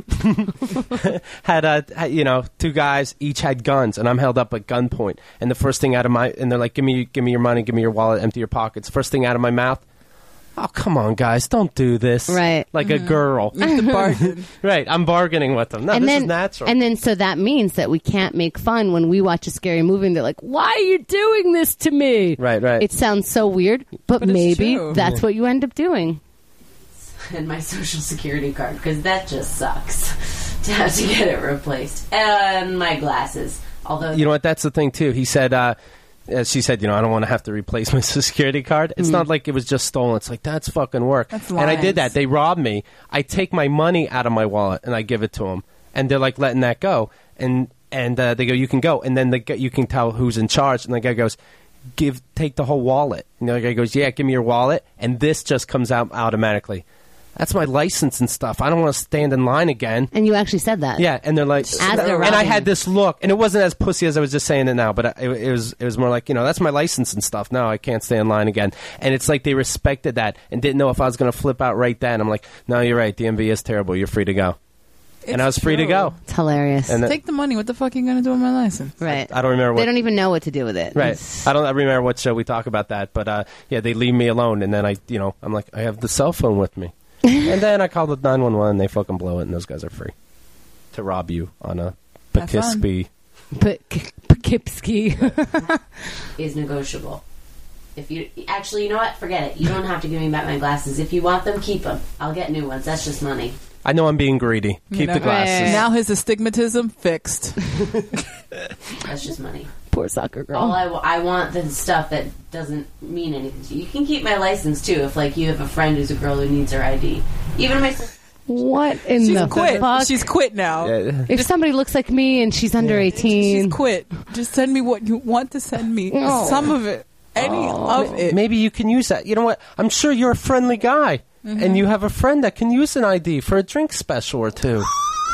had uh, had, you know two guys each had guns, and I'm held up at gunpoint. And the first thing out of my and they're like, give me give me your money, give me your wallet, empty your pockets. First thing out of my mouth. Oh, come on, guys, don't do this. Right. Like a girl. The bargain. Right, I'm bargaining with them. No, and this then, is natural. and then, so that means that we can't make fun when we watch a scary movie and they're like, why are you doing this to me? Right, right. It sounds so weird, but, But it's maybe true. that's what you end up doing. and my social security card because that just sucks to have to get it replaced. And my glasses. Although You know what? That's the thing too. He said, uh, uh, she said, you know, I don't want to have to replace my social security card. It's not like it was just stolen. It's like that's fucking work. That's and I did lies. that. They robbed me. I take my money out of my wallet and I give it to them, and they're like letting that go. And and uh, they go, you can go. And then the, gu- you can tell who's in charge. And the guy goes, give, take the whole wallet. And the other guy goes, yeah, give me your wallet. And this just comes out automatically. That's my license and stuff. I don't want to stand in line again. And you actually said that. Yeah, and they're like, As they're and I robbing. had this look, and it wasn't as pussy as I was just saying it now, but it, it was, it was more like, you know, that's my license and stuff. No, I can't stay in line again. And it's like they respected that and didn't know if I was going to flip out right then. I'm like, no, you're right. D M V is terrible. You're free to go, and I was free to go. It's hilarious. And then- Take the money. What the fuck are you gonna do with my license? right. I don't remember what. They don't even know what to do with it. Right, It's- I don't I remember what show we talk about that, but uh, yeah, they leave me alone, and then I, you know, I'm like, I have the cell phone with me, and then I call the nine one one, and they fucking blow it, and those guys are free to rob you on a Have fun. Poughkeepsie. But Poughkeepsie. is negotiable. If you actually, you know what? Forget it. You don't have to give me back my glasses. If you want them, keep them. I'll get new ones. That's just money. I know I'm being greedy. Keep You know? the glasses. Right. Now his astigmatism fixed. That's just money. Poor soccer girl. All I, wa- I want the stuff that doesn't mean anything to you. You can keep my license too if, like, you have a friend who's a girl who needs her I D. Even my sis- what in She's the quit. fuck? She's quit now. Yeah. if somebody looks like me and she's under eighteen, She's quit. Just send me what you want to send me. No. Some of it. Any of it. Maybe you can use that. You know what? I'm sure you're a friendly guy, and you have a friend that can use an I D for a drink special or two.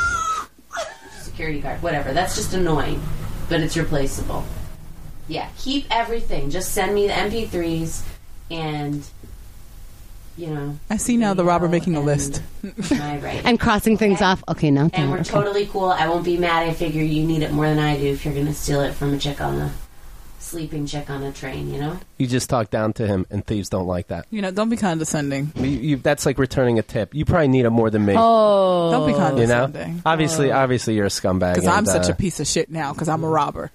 security card, whatever. That's just annoying, but it's replaceable. Yeah, keep everything. Just send me the M P threes and, you know. I see now the robber making a and list. My right. and crossing things Okay. off. Okay, now And we're okay. totally cool. I won't be mad. I figure you need it more than I do if you're going to steal it from a chick on a sleeping chick on a train, you know? You just talk down to him, and thieves don't like that. You know, don't be condescending. You, you, that's like returning a tip. You probably need it more than me. Oh, Don't be you know, condescending. obviously, obviously, you're a scumbag. Because I'm and, such uh, a piece of shit now. Because I'm a robber.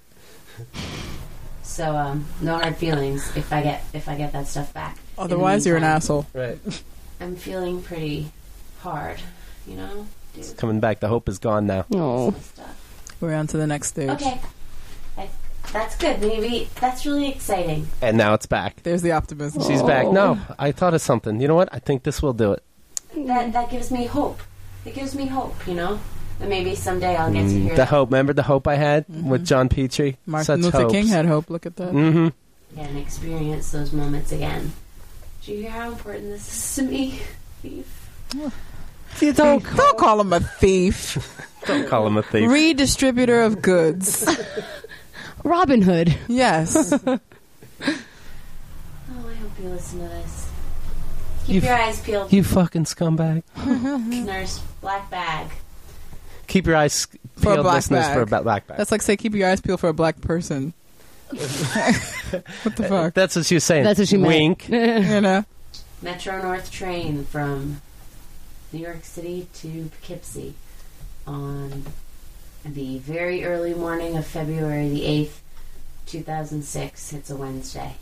So, um, no hard feelings if I get if I get that stuff back. In the Otherwise, you're an meantime, asshole. Right, I'm feeling pretty hard, you know? Dude, coming back. The hope is gone now. Oh. stuff. We're on to the next stage. Okay. I, that's good. Maybe that's really exciting. And now it's back. There's the optimism. She's back. No, I thought of something. You know what? I think this will do it. That that gives me hope. It gives me hope, you know? That maybe someday I'll get to hear The that hope. Remember the hope I had with John Petrie? Martin Such Luther hopes. King had hope. Look at that. Mm-hmm. and experience those moments again. Do you hear how important this is to me, Thief? You don't, don't call him a thief. Don't call him a thief. Redistributor of goods. Robin Hood. Yes. Oh, I hope you listen to this. Keep You your f- eyes peeled. You fucking scumbag. Nurse, black bag. Keep your eyes For a peeled black listeners bag. for a ba- black bag. That's like say keep your eyes peeled for a black person. What the fuck? That's what she was saying. That's what she meant. Wink. You know? Metro North train from New York City to Poughkeepsie on the very early morning of February the eighth, two thousand six. It's a Wednesday.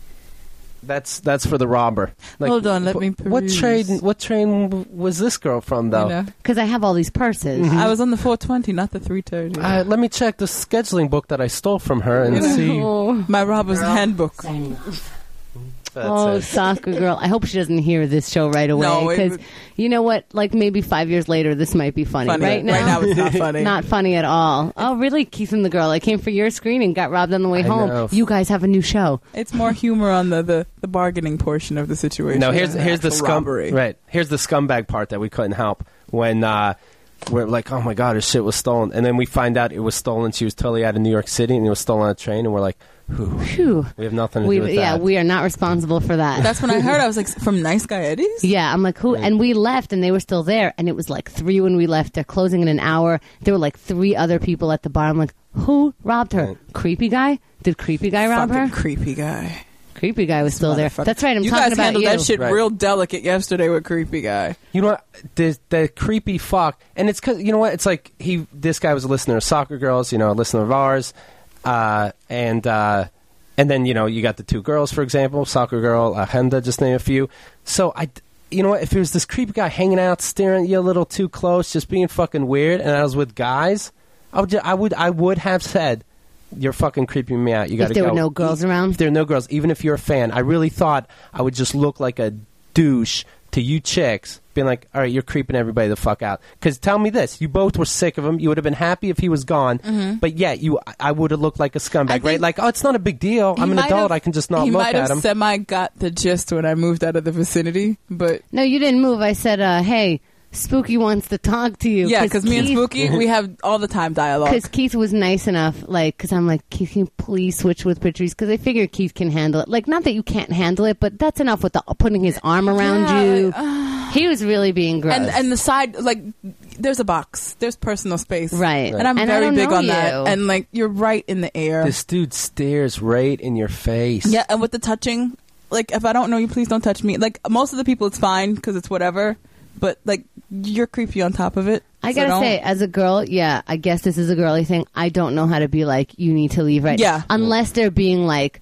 That's that's for the robber. Like, Hold on, let wh- me What peruse. train? What train w- was this girl from, though? You know? Because I have all these purses. I was on the four twenty, not the three thirty. Uh, let me check the scheduling book that I stole from her and see. Oh, My robber's Girl, handbook. Signing off. That's oh it. soccer girl. I hope she doesn't hear this show right away. No, it Because would- you know what? Like maybe five years later, this might be funny. Funny. Right now, Right now it's not funny. Not funny at all. Oh, really? Keith and the girl. I came for your screening, got robbed on the way I home. know. You guys have a new show. It's more humor on the, the, the bargaining portion of the situation. No, here's than here's the actual scum. robbery. Right, here's the scumbag part that we couldn't help when uh, we're like, oh my god, her shit was stolen, and then we find out it was stolen. She was totally out of New York City, and it was stolen on a train, and we're like, whew, Phew. we have nothing to We, do with yeah, that. we are not responsible for that. That's when I heard. I was like, from Nice Guy Eddie's? Yeah, I'm like, who? And we left, and they were still there, and it was like three when we left. They're closing in an hour. There were like three other people at the bar. I'm like, who robbed her? Right. Creepy guy? Did creepy guy rob Fucking her? creepy guy. Creepy guy was still there. Motherfucker. That's right. I'm you talking guys about handled you. that shit Right. real delicate yesterday with creepy guy. You know what? The, the creepy fuck, and it's because you know what? It's like he. This guy was a listener of Soccer Girls, you know, a listener of ours, uh, and uh, and then you know you got the two girls, for example, Soccer Girl, uh, Henda, just name a few. So I, you know what? If it was this creepy guy hanging out, staring at you a little too close, just being fucking weird, and I was with guys, I would, ju- I would, I would have said, "You're fucking creeping me out. You got to If there go." were no girls E- around? If there are no girls, even if you're a fan, I really thought I would just look like a douche to you chicks, being like, all right, you're creeping everybody the fuck out. Because tell me this, you both were sick of him. You would have been happy if he was gone, but yet you, I would have looked like a scumbag, think right? Like, oh, it's not a big deal. He I'm an might adult. have- I can just not he look might at have him. semi got the gist when I moved out of the vicinity, but No, you didn't move. I said, uh, hey, Spooky wants to talk to you. yeah, because me and Keith- Spooky, we have all the time dialogue. Because Keith was nice enough, like, because I'm like, Keith, can you please switch with Patrice? Because I figure Keith can handle it. Like, not that you can't handle it, but that's enough with the putting his arm around Yeah, you. like, uh, He was really being gross. and and the side, like, there's a box, there's personal space, Right. And I'm And I very don't big know on you. that. And like, you're right in the air. This dude stares right in your face. Yeah, and with the touching, like, if I don't know you, please don't touch me. Like, most of the people, it's fine because it's whatever. But like, you're creepy on top of it. I so gotta don't- say, as a girl, yeah, I guess this is a girly thing. I don't know how to be like, you need to leave right Yeah. unless they're being like,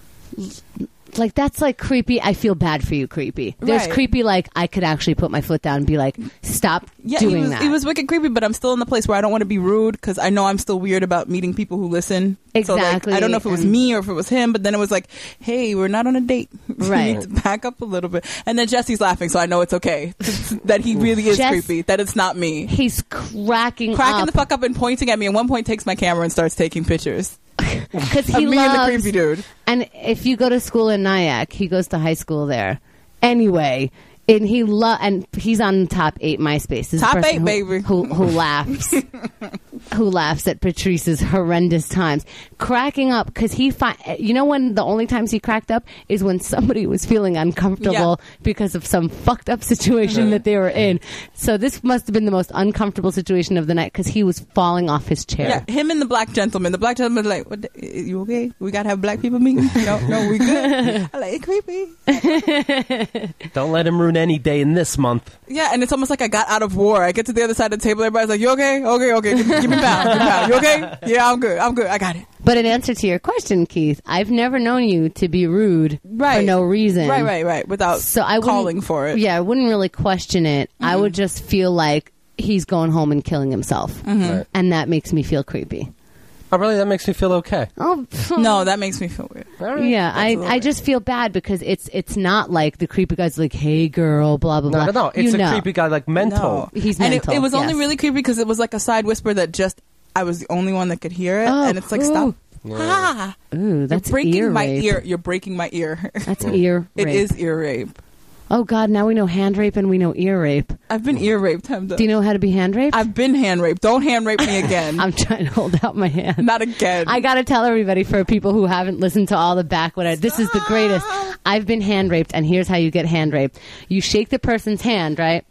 like that's like creepy. I feel bad for you, creepy. There's Right. creepy like I could actually put my foot down and be like, stop yeah, doing he was, that. he was wicked creepy, but I'm still in the place where I don't want to be rude because I know I'm still weird about meeting people who listen. So, like, Exactly, I don't know if it was and- me or if it was him, but then it was like, hey, we're not on a date. Right. You need to back up a little bit. And then Jesse's laughing, so I know it's okay. That he really is Jess- creepy. That it's not me. He's cracking, Cracking up the fuck up and pointing at me. At one point, takes my camera and starts taking pictures because of he me loves. and the creepy dude. And if you go to school in Nyack, he goes to high school there. Anyway, and he lo- and he's on top eight MySpace. This is a Top person eight, who, baby. Who who laughs, who laughs at Patrice's horrendous times, cracking up because he fi- you know when the only times he cracked up is when somebody was feeling uncomfortable because of some fucked up situation that they were in. So this must have been the most uncomfortable situation of the night because he was falling off his chair. Yeah, him and the black gentleman. The black gentleman's like, what the, you okay? We gotta have black people meeting? No, no, we good. I like it creepy. Don't let him ruin any day in this month. Yeah, and it's almost like I got out of war. I get to the other side of the table, everybody's like, you okay? Okay, okay. Give, give me a pound. Give me a pound. You okay? Yeah, I'm good. I'm good. I got it. But in answer to your question, Keith, I've never known you to be rude for Right. no reason. Right, right, right. Without So I wouldn't- calling for it. Yeah, I wouldn't really question it. I would just feel like he's going home and killing himself. Mm-hmm. Right. And that makes me feel creepy. Oh, really? That makes me feel okay. Oh, No, that makes me feel weird. All right. yeah, I, Absolutely. I just feel bad because it's it's not like the creepy guy's like, hey, girl, blah, blah, No, blah. no, no. It's You a know. creepy guy, like mental. No. He's and mental, it, it was only yes. really creepy because it was like a side whisper that just, I was the only one that could hear it. Oh, and it's like, ooh. stop. Ah, Ooh, that's you're breaking ear my rape. ear. You're breaking my ear. That's ear It rape. is ear rape. Oh, God, now we know hand rape and we know ear rape. I've been ear raped. Hemda. Do you know how to be hand raped? I've been hand raped. Don't hand rape me again. I'm trying to hold out my hand. Not again. I gotta tell everybody for people who haven't listened to all the back whatever. This is the greatest. I've been hand raped, and here's how you get hand raped. You shake the person's hand, right?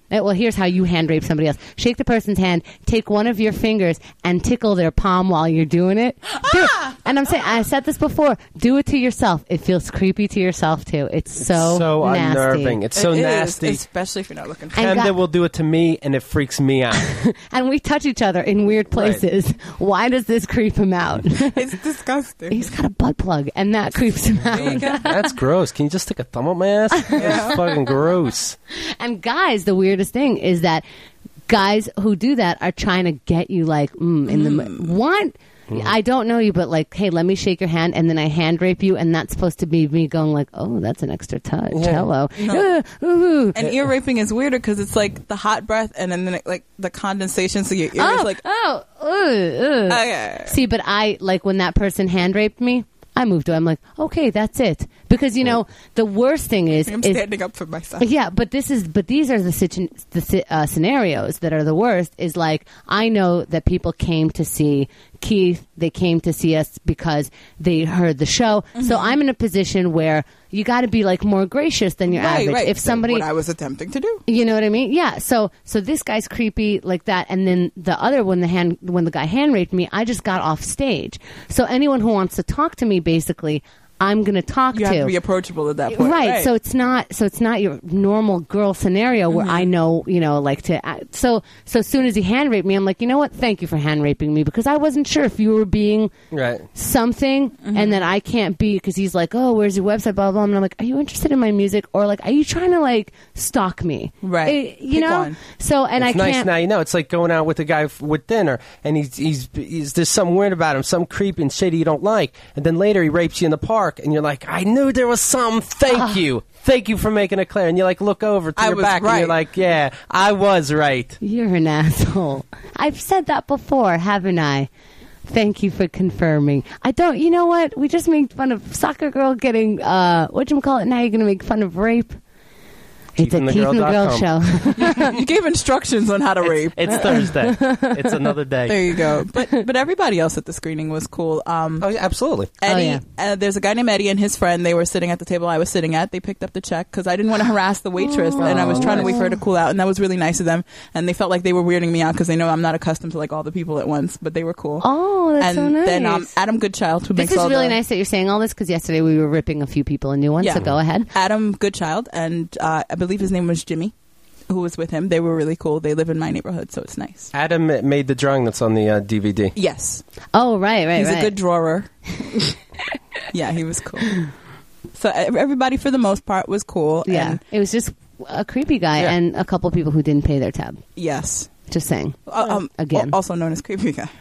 Eh, Well, here's how you hand rape somebody else. Shake the person's hand, take one of your fingers, and tickle their palm while you're doing it. Do it. And I'm saying, I said this before, do it to yourself. It feels creepy to yourself, too. It's so, so nasty. unnerving. It's so It is, nasty. especially if you're not looking for And Camden God- will do it to me, and it freaks me out. And we touch each other in weird places. Why does this creep him out? It's disgusting. He's got a butt plug, and that creeps him out. That's gross. Can you just stick a thumb up my ass? That's fucking gross. And guys, the weirdest thing is that guys who do that are trying to get you like mm, in the what? I don't know you, but like, hey, let me shake your hand, and then I hand rape you, and that's supposed to be me going like, oh, that's an extra touch. Hello. Uh, ooh. And ear raping is weirder because it's like the hot breath and then like, like the condensation, so your ear oh, is like, oh, ooh, ooh. okay. See, but I like when that person hand raped me. I moved away. I'm like, okay, that's it. Because you know, the worst thing is, I'm is standing up for myself. yeah, but this is, but these are the situ- the si- uh, scenarios that are the worst. Is like I know that people came to see Keith. They came to see us because they heard the show. Mm-hmm. So I'm in a position where you got to be like more gracious than your Right, average. right. If somebody, what I was attempting to do. you know what I mean? Yeah. So so this guy's creepy like that, and then the other when the hand when the guy hand raped me, I just got off stage. So anyone who wants to talk to me, basically, I'm going to talk You to. have to be approachable at that point. Right. So it's not. So it's not your normal girl scenario where Mm-hmm. I know, you know, like to. act- So so as soon as he hand raped me, I'm like, you know what? Thank you for hand raping me because I wasn't sure if you were being Right. something, Mm-hmm. and then I can't be because he's like, oh, where's your website? Blah blah. And I'm like, are you interested in my music or like, are you trying to like stalk me? Right. Eh, you Pick know. one. So and It's I nice can't. now, you know. It's like going out with a guy f- with dinner, and he's, he's he's there's something weird about him, some creepy and shady you don't like, and then later he rapes you in the park, and you're like, I knew there was some. Thank you, thank you for making it clear. And you like look over to I your was back, and right. you're like, yeah, I was right. You're an asshole. I've said that before, haven't I? Thank you for confirming. I don't. You know what? We just made fun of soccer girl getting. Uh, what you call it? Now you're going to make fun of rape. It's a Keith and the Keith and the Girl Girl dot show. You gave instructions on how to rape. It's Thursday. It's another day. There you go. But but everybody else at the screening was cool. Um, Oh, yeah, absolutely. Eddie, yeah. uh, there's a guy named Eddie and his friend. They were sitting at the table I was sitting at. They picked up the check because I didn't want to harass the waitress, and I was trying to wait for her to cool out. And that was really nice of them. And they felt like they were weirding me out because they know I'm not accustomed to like all the people at once. But they were cool. Oh, that's and so nice. then um, Adam Goodchild, who this makes is all really the, nice that you're saying all this because yesterday we were ripping a few people a new one. Yeah. So go ahead. Adam Goodchild, and uh, I believe his name was Jimmy, who was with him. They were really cool. They live in my neighborhood, so it's nice. Adam made the drawing that's on the uh, D V D. Yes, Oh, right, right, he's right. a good drawer. Yeah, he was cool. So e- everybody, for the most part, was cool. Yeah, And it was just a creepy guy Yeah. and a couple people who didn't pay their tab. yes, Just saying. Uh, um, Again. al- also known as creepy guy.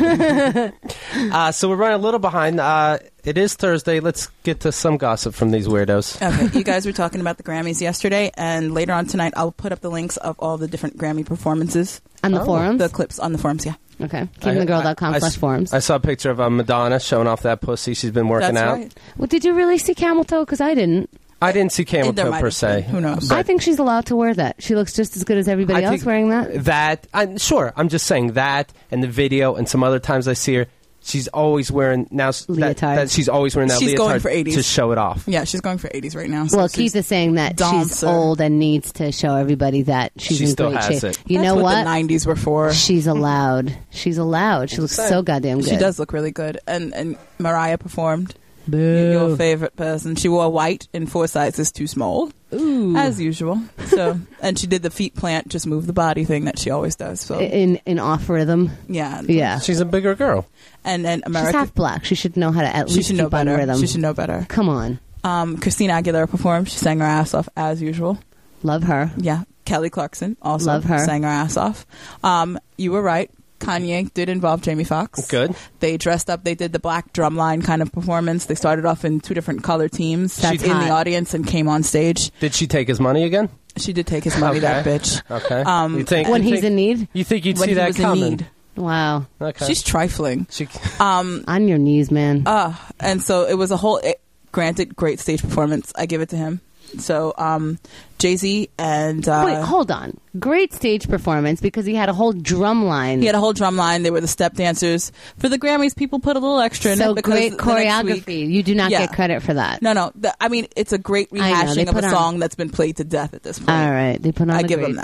Uh, so we're running a little behind. Uh, it is Thursday. Let's get to some gossip from these weirdos. Okay, you guys were talking about the Grammys yesterday, and later on tonight, I'll put up the links of all the different Grammy performances. On the Oh, forums? The clips on the forums, yeah. Okay. keep in the girl dot com I- I slash s- forums. I saw a picture of uh, Madonna showing off that pussy. She's been working That's out. right. Well, did you really see camel toe? Because I didn't. I didn't see camel There toe might per have se. been. Who knows? but I think she's allowed to wear that. She looks just as good as everybody I else think wearing that. That I'm sure. I'm just saying that, and the video, and some other times I see her. She's always wearing now. s- That, Leotard. that she's always wearing that She's going leotard for eighties. to show it off. Yeah, she's going for eighties right now. So Well, she's- Keith is saying that she's dancer. old and needs to show everybody that she's She in still great has shape. it. You That's know what what? the nineties were for. She's allowed. She's allowed. She looks so goddamn good. She does look really good. And and Mariah performed. Your favorite person. She wore white in four sizes too small, Ooh. as usual. So, and she did the feet plant, just move the body thing that she always does. So, in in off rhythm. yeah, Yeah. She's a bigger girl. And then She's America, half black. She should know how to at she least should keep know better. on rhythm. She should know better. Come on. Um, Christina Aguilera performed. She sang her ass off as usual. Love her. Yeah, Kelly Clarkson also Love her. sang her ass off. Um, you were right. Kanye did involve Jamie Foxx. Good. They dressed up. They did the black drumline kind of performance. They started off in two different color teams That's in hot. the audience and came on stage. Did she take his money again? She did take his money, Okay. that bitch. Okay. Um, you think When you he's think- in need. You think you'd when see he that was coming? in need. Wow. Okay. She's trifling. She, Um, On your knees, man. uh, and so it was a whole, it, granted, great stage performance. I give it to him. So, um, Jay-Z and, uh, Wait, hold on. Great stage performance because he had a whole drum line. he had a whole drum line. They were the step dancers. For the Grammys, people put a little extra in so it. Because great the next week- choreography. You do not Yeah. get credit for that. No, no. The, I mean, it's a great I know, they rehashing of put a on- song that's been played to death at this point. All right. They put on I a give great him that. thing.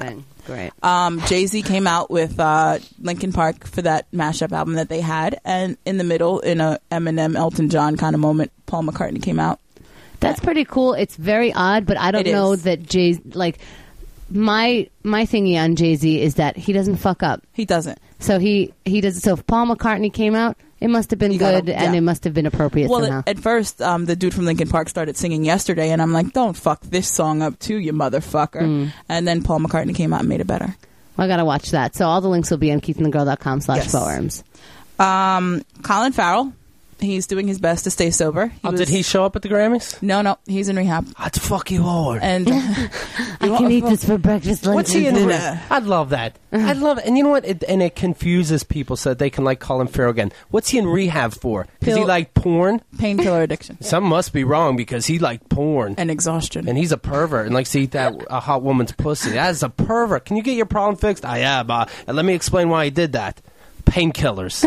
great. Um, Jay-Z came out with uh, Linkin Park for that mashup album that they had, and in the middle, in a Eminem, Elton John kind of moment, Paul McCartney came out. That's pretty cool. It's very odd, but I don't It know is. that Jay like my my thingy on Jay-Z is that he doesn't fuck up. He doesn't. So he he does. So if Paul McCartney came out, it must have been You good, gotta- and yeah. it must have been appropriate Well, somehow. at, at first, um, the dude from Linkin Park started singing Yesterday, and I'm like, don't fuck this song up too, you motherfucker. Mm. And then Paul McCartney came out and made it better. I gotta watch that. So all the links will be on keithandthegirl.com slash Yes. forums. Um, Colin Farrell, he's doing his best to stay sober. He Oh, was- did he show up at the Grammys? No, no, he's in rehab. I'd fuck you hard. And I can eat this for breakfast, lunch, What's he in? and Dinner. Re- I'd love that. I'd love it. And you know what? It, and it confuses people so that they can like Colin Farrell again. What's he in rehab for? Because he Pil- like porn? painkiller addiction Something must be wrong because he like porn. and exhaustion. And he's a pervert and likes to eat that a hot woman's pussy. That's a pervert. Can you get your problem fixed? I am. Uh, and let me explain why he did that. Painkillers.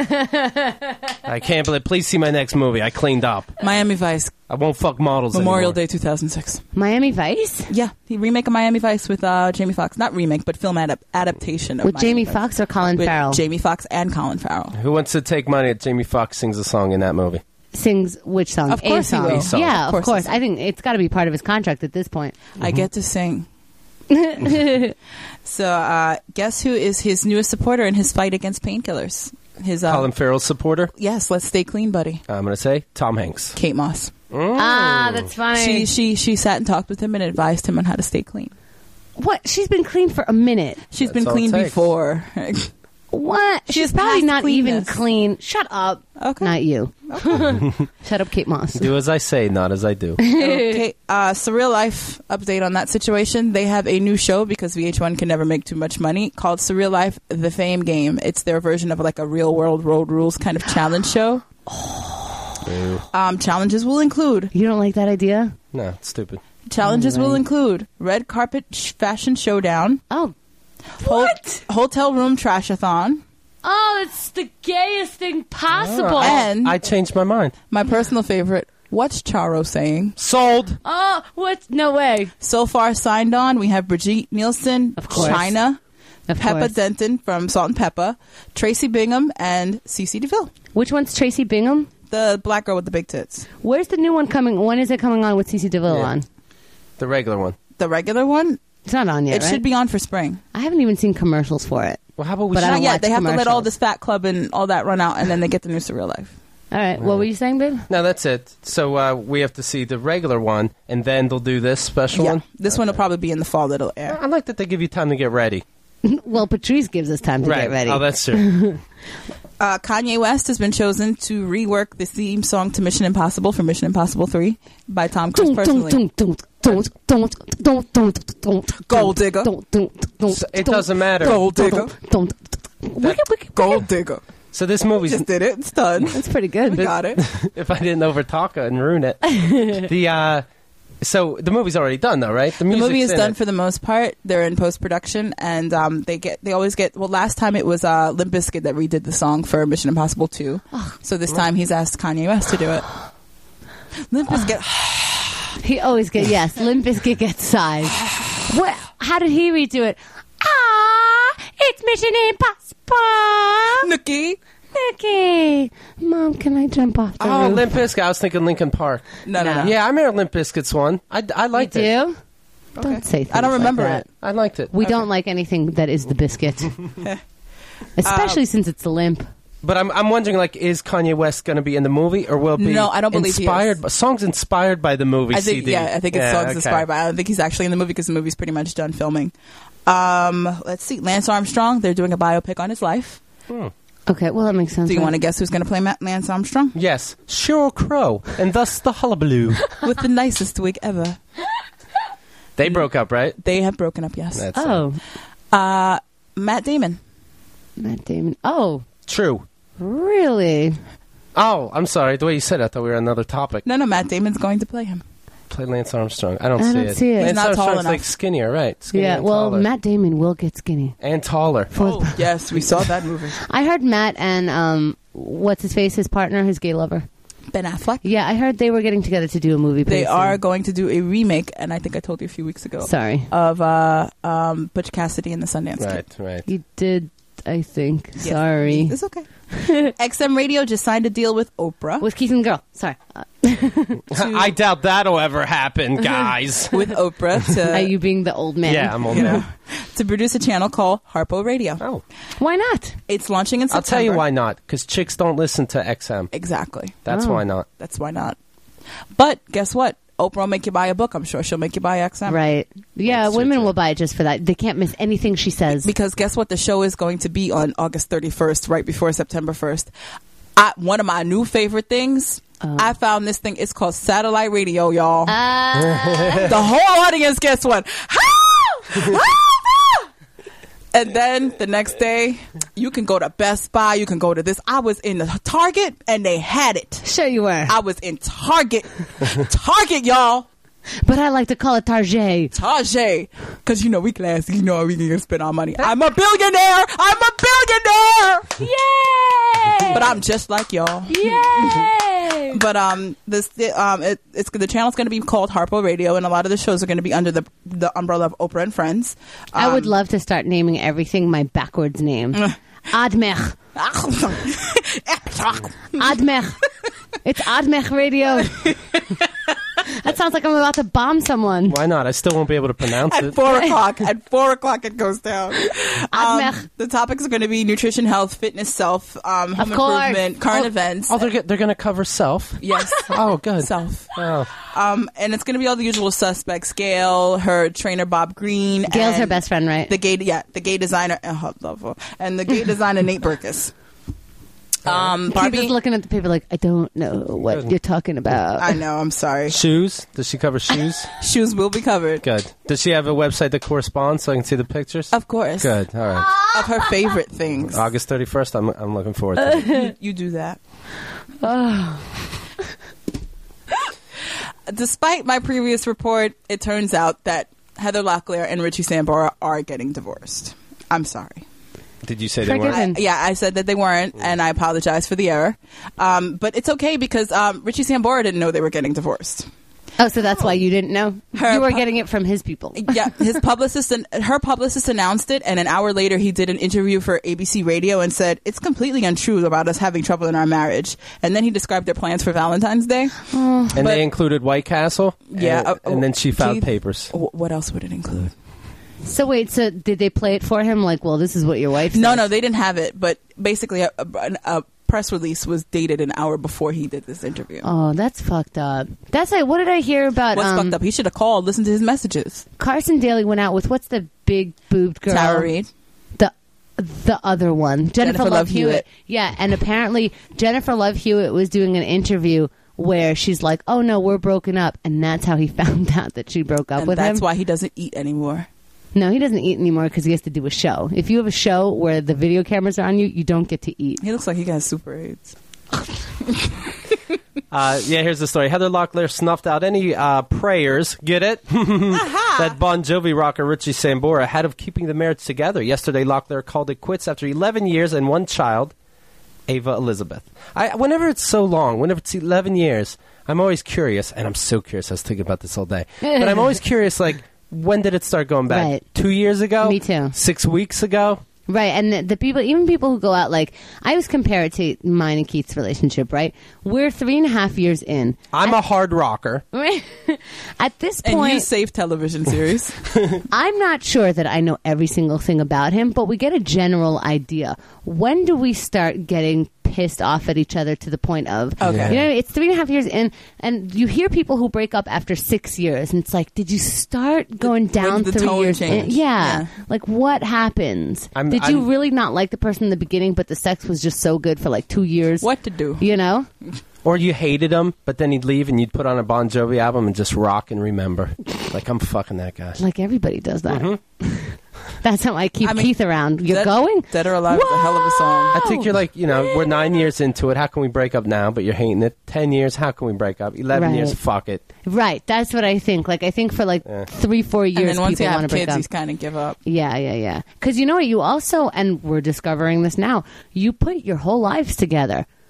I can't believe. Please see my next movie. I cleaned up. Miami Vice, I won't fuck models Memorial anymore. Day two thousand six. Miami Vice Yeah, he remake of Miami Vice with uh, Jamie Foxx. Not remake, but film adap- adaptation of with Miami Jamie Vice. Foxx or Colin With Farrell Jamie Foxx and Colin Farrell. Who wants to take money if Jamie Foxx sings a song in that movie? sings which song? Of course a he song. will. A song. Yeah, Of of course course. he will. I think it's got to be part of his contract at this point. I get to sing. So, uh, guess who is his newest supporter in his fight against painkillers? His uh, Colin Farrell's supporter? yes, let's stay clean, buddy. I'm going to say Tom Hanks. Kate Moss. Ah, that's funny. She she she sat and talked with him and advised him on how to stay clean. what? She's been clean for a minute. She's That's been all it clean takes. before. What? She She's has probably past not even cleanness. clean. Shut up. Okay. Not you. Shut up, Kate Moss. Do as I say, not as I do. Okay, uh, Surreal Life update on that situation. They have a new show because V H one can never make too much money called Surreal Life: The Fame Game. It's their version of like a real world road rules kind of challenge show. Ew. Um, challenges will include You don't like that idea? No, it's stupid. challenges will Right. include red carpet sh- fashion showdown, Oh. What? hotel room trashathon, Oh, it's the gayest thing possible. and I changed my mind. my personal favorite. What's Charo saying? Sold. Oh, what? No way. So far signed on, we have Brigitte Nielsen, Of course. China, Of Peppa course. Denton from Salt and Peppa, Tracy Bingham, and Cece DeVille, Which one's Tracy Bingham? the black girl with the big tits. Where's the new one coming? When is it coming on with Cece DeVille Yeah. on? The regular one. The regular one, It's not on yet, it right? should be on for spring. I haven't even seen commercials for it. Well, how about we But I should- don't Not yet. watch They have to let all commercials. this Fat Club and all that run out, and then they get the new Surreal Life. All right. What were you saying, babe? No, that's it. So uh, we have to see the regular one, and then they'll do this special Yeah, one. this one will probably be in the fall. That'll air. I like that they give you time to get ready. Well, Patrice gives us time to right. get ready. Oh, that's true. Uh, Kanye West has been chosen to rework the theme song to Mission Impossible for Mission Impossible three by Tom Cruise personally. Gold digger. So it doesn't matter. Gold digger. Gold digger. So this movie's Just did it. It's done. That's pretty good. We got it. if I didn't overtalk it and ruin it. the uh, so the movie's already done though, right? The music's movie is in done it. for the most part. They're in post production, and um, they get they always get. Well, last time it was uh, Limp Bizkit that redid the song for Mission Impossible two. So this time he's asked Kanye West to do it. Limp Bizkit. He always gets yes. Limp Bizkit gets sighs. What? How did he redo it? Ah, it's Mission Impossible. Nookie. Okay, Mom, can I jump off the Oh, roof? Limp Bizkit. I was thinking Linkin Park. No, no, no. Yeah, I remember Limp Bizkit's one. I, I You liked it. do? Don't say things I don't like remember that. it. I liked it. We don't like anything that is the biscuit, especially since it's limp. But I'm I'm wondering, like, is Kanye West going to be in the movie, or will it be No, I don't believe he inspired is. by songs inspired by the movie? I think C D? yeah, I think it's songs okay. inspired by. I don't think he's actually in the movie because the movie's pretty much done filming. Um, let's see, Lance Armstrong. They're doing a biopic on his life. Okay, well that makes sense. Do you right? want to guess who's going to play Matt Lance Armstrong? Yes, Sheryl Crow, and thus the hullabaloo. With the nicest wig ever. They broke up, right? They have broken up. Yes. That's uh, Oh, Uh, Matt Damon. Matt Damon. Oh, true. really? Oh, I'm sorry. The way you said it, I thought we were on another topic. No, no, Matt Damon's going to play him. Play Lance Armstrong. I don't I see don't it. see it. Lance He's not tall Armstrong's enough. like skinnier, right? Skinnier Yeah. and Well, taller. Matt Damon will get skinny. and taller. Oh, yes, we saw that movie. I heard Matt and um, what's his face, his partner, his gay lover, Ben Affleck. Yeah, I heard they were getting together to do a movie. They pretty are soon. going to do a remake, and I think I told you a few weeks ago. Sorry. Of uh, um, Butch Cassidy and the Sundance Kid. Right, right. You did, I think. Yes. Sorry. It's okay. X M Radio just signed a deal with Oprah. With Keith and Girl. Sorry. Uh, I doubt that'll ever happen, guys. with Oprah are to, you being the old man? Yeah, I'm old you know, man. to produce a channel called Harpo Radio. Oh, Why not? It's launching in I'll September. tell you why not. Because chicks don't listen to X M. Exactly. That's Oh. why not. That's why not. But guess what? Oprah will make you buy a book. I'm sure she'll make you buy X M. Right. Yeah, That's so women true. will buy it just for that. They can't miss anything she says. Because guess what? The show is going to be on August thirty-first, right before September first. I, one of my new favorite things, Uh. I found this thing. It's called satellite radio, y'all. Uh, The whole audience, guess what? And then the next day, you can go to Best Buy. You can go to this. I was in the Target, and they had it. sure you were. I was in Target. Target, y'all. But I like to call it Target. Target. Because, you know, we classy. You know, we can spend our money. I'm a billionaire. I'm a billionaire. Yay! But I'm just like y'all. Yay! But um, this um, it, it's the channel's going to be called Harpo Radio, and a lot of the shows are going to be under the the umbrella of Oprah and Friends. Um, I would love to start naming everything my backwards name. Admech. Admech. It's Admech Radio. That sounds like I'm about to bomb someone. Why not? I still won't be able to pronounce At it. four o'clock. At four o'clock, it goes down. Um, Admech. the topics are going to be nutrition, health, fitness, self, um, home Of course. improvement, current Oh, events. Oh, they're, go- they're going to cover self? Yes. Oh, good. Self. Oh. Um, and it's going to be all the usual suspects. Gail, her trainer Bob Green. Gail's and her best friend, right? The gay, yeah, the gay designer, oh, love her. And the gay designer Nate Burkus. Um, Keith Barbie. is looking at the paper like, I don't know what Good. you're talking about. I know. I'm sorry. Shoes? Does she cover shoes? Shoes will be covered, Good. Does she have a website that corresponds so I can see the pictures? of course. Good. All right. Of her favorite things. August thirty-first, I'm, I'm looking forward to it. you, you do that. Despite my previous report, it turns out that Heather Locklear and Richie Sambora are getting divorced. I'm sorry. Did you say they Forgiven. weren't? I, yeah, I said that they weren't, and I apologize for the error. Um, but it's okay because um, Richie Sambora didn't know they were getting divorced. Oh, so that's why you didn't know? Her you were pu- getting it from his people. Yeah, his publicist and her publicist announced it, and an hour later he did an interview for A B C Radio and said it's completely untrue about us having trouble in our marriage. And then he described their plans for Valentine's Day. And But- they included White Castle? Yeah, And, uh, and then she filed Keith- papers. Wh- What else would it include? So wait, so did they play it for him? Like, well, this is what your wife said. No, no, they didn't have it. But basically, a, a, a press release was dated an hour before he did this interview. Oh, that's fucked up. That's like, what did I hear about? What's um, fucked up? He should have called, listened to his messages. Carson Daly went out with, what's the big boobed girl? Tara Reid. The the other one, Jennifer, Jennifer Love, Love Hewitt. Hewitt. Yeah, and apparently Jennifer Love Hewitt was doing an interview where she's like, "Oh no, we're broken up," and that's how he found out that she broke up And with that's him. why he doesn't eat anymore. No, he doesn't eat anymore because he has to do a show. If you have a show where the video cameras are on you, you don't get to eat. He looks like he got super AIDS. Uh, yeah, here's the story. Heather Locklear snuffed out any uh, prayers, get it? that Bon Jovi rocker Richie Sambora had of keeping the marriage together. Yesterday, Locklear called it quits after eleven years and one child, Ava Elizabeth. I, whenever it's so long, whenever it's eleven years, I'm always curious, and I'm so curious, I was thinking about this all day, but I'm always curious, like, when did it start going back? Right. Two years ago? Me too. Six weeks ago? Right, and the, the people, even people who go out, like, I always compare it to mine and Keith's relationship, right? We're three and a half years in. I'm a hard rocker. At this And you point, save television series. I'm not sure that I know every single thing about him, but we get a general idea. When do we start getting pissed off at each other to the point of, Okay. you know, it's three and a half years in, and you hear people who break up after six years, and it's like, did you start going down the three tone years in? change? Yeah. Yeah. Like, what happens? I'm- did you I'm- really not like the person in the beginning, but the sex was just so good for like two years? What to do? You know? Or you hated him, but then he'd leave and you'd put on a Bon Jovi album and just rock and remember. Like, I'm fucking that guy. Like, everybody does that. That's how I keep I mean, Keith around. You're Dead- going? Dead or Alive is a hell of a song. I think you're like, you know, we're nine years into it. How can we break up now? But you're hating it. Ten years, how can we break up? Eleven Right. years, fuck it. Right. That's what I think. Like, I think for like Yeah. three, four years, And then once people you want to have break kids, up. he's kind of give up. Yeah, yeah, yeah. Because you know what? You also, and we're discovering this now, you put your whole lives together.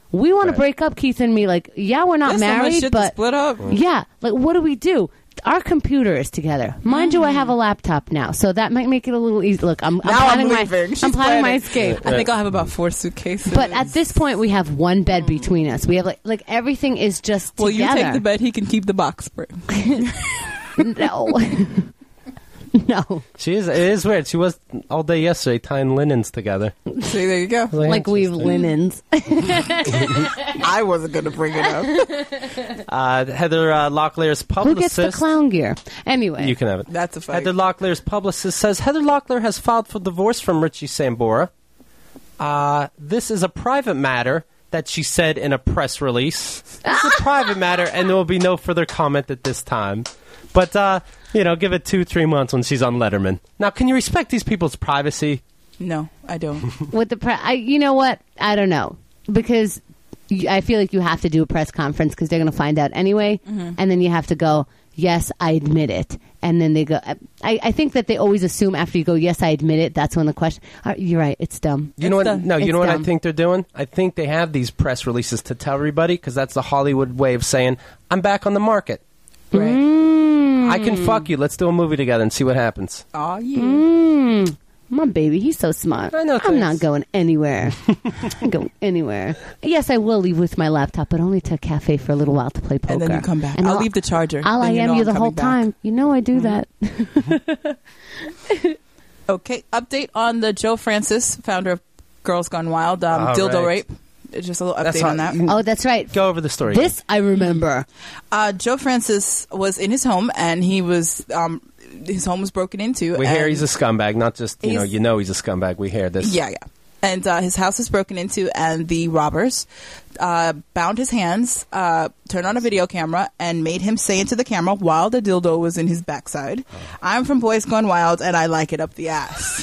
We want Right. to break up, Keith and me. Like, yeah, we're not There's so much married, shit to but split up. yeah, like, what do we do? Our computer is together. Mind you, I have a laptop now, so that might make it a little easy. Look, I'm, I'm Now I'm planning my, leaving. She's I'm planning my planning. escape. I think I'll have about four suitcases. But at this point, we have one bed between us. We have like like everything is just well, you together. take the bed. He can keep the box spring. No, no. She is. It is weird. She was all day yesterday tying linens together. See, there you go. Like we've interesting. linens. I wasn't going to bring it up. Uh, Heather uh, Locklear's Who publicist. gets the clown gear? Anyway, You can have it. That's a fight. Heather Locklear's publicist says Heather Locklear has filed for divorce from Richie Sambora. Uh, this is a private matter that she said in a press release. It's a private matter, and there will be no further comment at this time. But, uh, you know, give it two, three months when she's on Letterman. Now, can you respect these people's privacy? No, I don't. with the pre- I, you know what? I don't know because you, I feel like you have to do a press conference because they're going to find out anyway, Mm-hmm. and then you have to go. Yes, I admit it, and then they go. I, I think that they always assume after you go, yes, I admit it. That's when the question. Uh, you're right. It's dumb. You know what? dumb. No, you It's know what I dumb. think they're doing? I think they have these press releases to tell everybody because that's the Hollywood way of saying, I'm back on the market. Right. Mm. I can fuck you. Let's do a movie together and see what happens. Oh, yeah. Mm. My baby, he's so smart. I know, I'm thanks. not going anywhere. I'm going anywhere. Yes, I will leave with my laptop, but only to a cafe for a little while to play poker. And then you come back. And I'll leave the charger. I'll I Then you am know you I'm the whole coming back. time. You know I do that. Okay, update on the Joe Francis, founder of Girls Gone Wild, um, All dildo right. rape. Just a little That's update all- on that. you- Oh, that's right. Go over the story. This I remember. Uh, Joe Francis was in his home, and he was um, his home was broken into. We and hear he's a scumbag, not just, you know, He's- you know he's a scumbag. We hear this. Yeah, yeah. And uh, his house was broken into, and the robbers uh, bound his hands, uh, turned on a video camera, and made him say into the camera while the dildo was in his backside, "I'm from Boys Gone Wild, and I like it up the ass."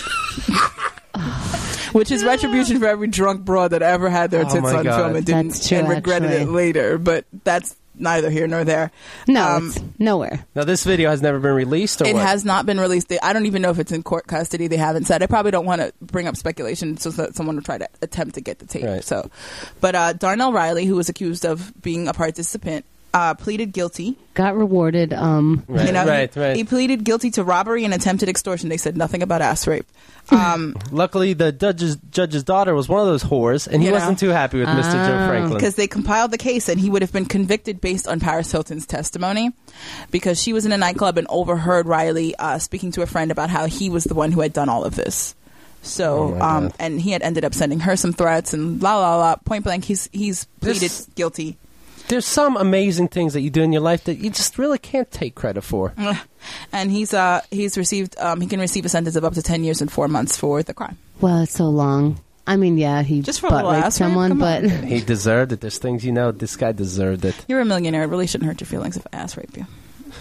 Which is retribution for every drunk broad that ever had their Oh tits my on God. film and didn't That's true, and regretted it actually. later. But that's neither here nor there. No, Um, it's nowhere. Now, this video has never been released, or It what? has not been released. They- I don't even know if it's in court custody. They haven't said. I probably don't want to bring up speculation so that someone will try to attempt to get the tape. Right. So, but uh, Darnell Riley, who was accused of being a participant, uh, pleaded guilty. Got rewarded. Um, Right, You know, right, he, right. he pleaded guilty to robbery and attempted extortion. They said nothing about ass rape. Um, Luckily, the judge's, judge's daughter was one of those whores, and he You know? wasn't too happy with Mister Ah. Joe Franklin. because they compiled the case and he would have been convicted based on Paris Hilton's testimony because she was in a nightclub and overheard Riley uh, speaking to a friend about how he was the one who had done all of this. So, Oh, my um, God. and he had ended up sending her some threats and la la la. Point blank, he's he's pleaded This- guilty. There's some amazing things that you do in your life that you just really can't take credit for. And he's uh he's received um he can receive a sentence of up to ten years and four months for the crime. well, it's so long. I mean, yeah, he Just for a butt little raped ass rape? someone, Come but on. He deserved it. There's things you know. This guy deserved it. You're a millionaire. It really shouldn't hurt your feelings if I ass rape you.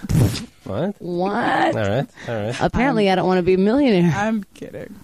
What? what? All right. All right. Apparently, I don't want to be a millionaire. I'm kidding.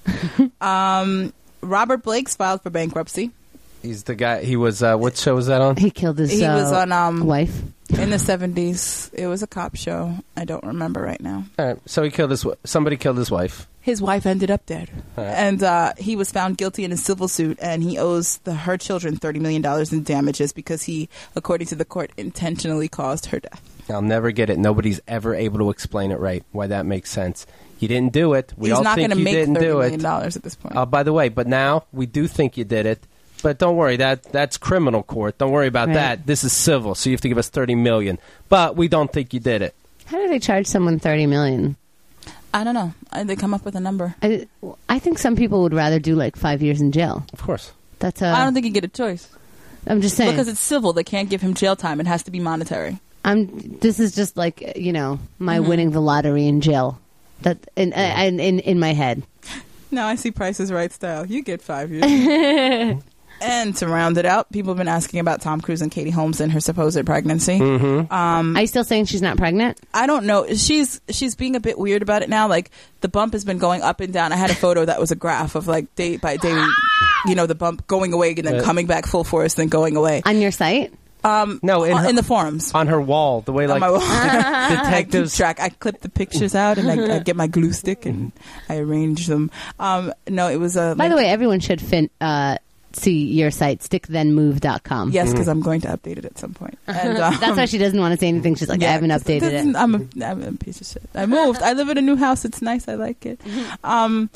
um, Robert Blake's filed for bankruptcy He's the guy. He was. Uh, what show was that on? He killed his He uh, was on, um, wife. in the seventies. It was a cop show. I don't remember right now. All right. So he killed his. wi- Somebody killed his wife. His wife ended up dead, All right. and uh, he was found guilty in a civil suit, and he owes the, her children thirty million dollars in damages because he, according to the court, intentionally caused her death. I'll never get it. Nobody's ever able to explain it right. Why that makes sense. You didn't do it. We He's all not think going to you make didn't thirty do million it. dollars at this point. Uh, by the way, but now we do think you did it. But don't worry, that that's criminal court. Don't worry about Right. that. This is civil, so you have to give us thirty million. But we don't think you did it. How do they charge someone thirty million? I don't know. I, they come up with a number. I, I think some people would rather do like five years in jail. Of course. That's a. I don't think you get a choice I'm just saying. because it's civil. They can't give him jail time. It has to be monetary. I'm. This is just like you know my Mm-hmm. winning the lottery in jail. That in uh, in, in in my head. No, I see Price is Right style. You get five years. And to round it out, people have been asking about Tom Cruise and Katie Holmes and her supposed pregnancy. Mm-hmm. Um, Are you still saying she's not pregnant? I don't know. She's she's being a bit weird about it now. Like the bump has been going up and down. I had a photo that was a graph of like day by day, you know, the bump going away and then Right. coming back full force, then going away. On your site? Um, No, in uh, her- in the forums. On her wall, the way On like my wall. de- I keep detectives. track. I clip the pictures out and I, I get my glue stick and I arrange them. Um, no, it was a. By the way, everyone should fin- uh, see your site, stick then move dot com. Yes, because I'm going to update it at some point. And, um, That's why she doesn't want to say anything. She's like, yeah, I haven't updated this- it. I'm a, I'm a piece of shit. I moved. I live in a new house. It's nice. I like it. Um,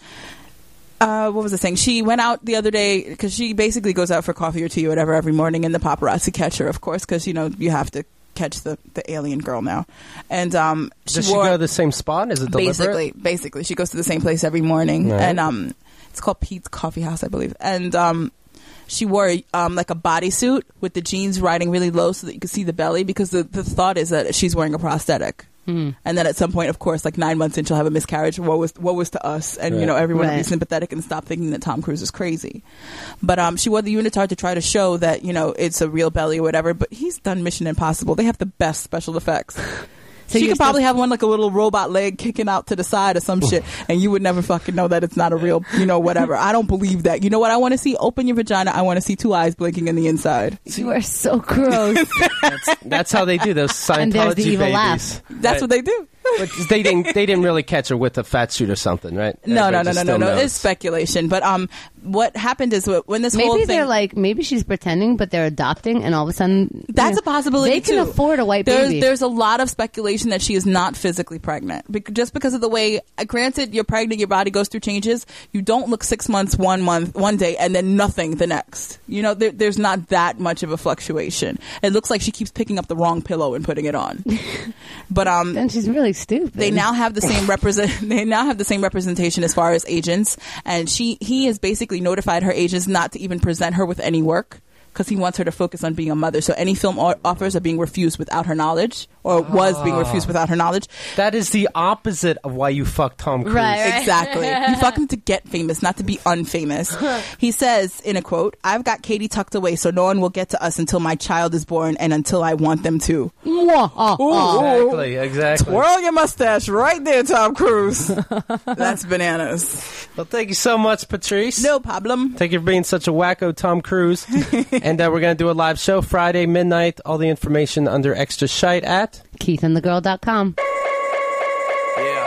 uh, what was I saying? She went out the other day because she basically goes out for coffee or tea or whatever every morning, and the paparazzi catch her, of course, because, you know, you have to catch the, the alien girl now. And um, she Does she wore, go to the same spot? Is it deliberate? basically, basically, she goes to the same place every morning, Right. and um, it's called Pete's Coffee House, I believe. And um, she wore um, like a bodysuit with the jeans riding really low so that you could see the belly, because the, the thought is that she's wearing a prosthetic. Mm. And then at some point, of course, like nine months in, she'll have a miscarriage. Woe was, woe was to us. And, you Right. know, everyone will be Right. sympathetic and stop thinking that Tom Cruise is crazy. But um, she wore the unitard to try to show that, you know, it's a real belly or whatever. But he's done Mission Impossible. They have the best special effects. So she you're could probably supposed- have one like a little robot leg kicking out to the side or some shit, and you would never fucking know that it's not a real, you know, whatever. I don't believe that. You know what I want to see? Open your vagina. I want to see two eyes blinking in the inside. You are so gross. That's, that's how they do those Scientology And there's the evil babies. laugh. That's what they do. But they didn't. They didn't really catch her with a fat suit or something, right? No, no, Everybody no, just no, no, still no. knows. It's speculation. But um, what happened is wh- when this whole Maybe thing, they're like, maybe she's pretending, but they're adopting, and all of a sudden, that's you know, a possibility They can too. afford a white there's, baby. There's a lot of speculation that she is not physically pregnant, Bec- just because of the way. Uh, granted, you're pregnant, your body goes through changes. You don't look six months one month one day and then nothing the next. You know, there, there's not that much of a fluctuation. It looks like she keeps picking up the wrong pillow and putting it on. But um, and she's really stupid. they now have the same represent. They now have the same representation as far as agents, and she he has basically notified her agents not to even present her with any work because he wants her to focus on being a mother. So any film o- offers are being refused without her knowledge, or was being refused without her knowledge. That is the opposite of why you fuck Tom Cruise. Right, right. Exactly. You fuck him to get famous, not to be unfamous. He says in a quote, "I've got Katie tucked away so no one will get to us until my child is born and until I want them to." Mwah, ah, ah. Exactly. Exactly. Twirl your mustache right there, Tom Cruise. That's bananas. Well, thank you so much, Patrice. No problem. Thank you for being such a wacko Tom Cruise. And uh, we're going to do a live show Friday, midnight. All the information under Extra Shite at Keith and the girl dot com. Yeah.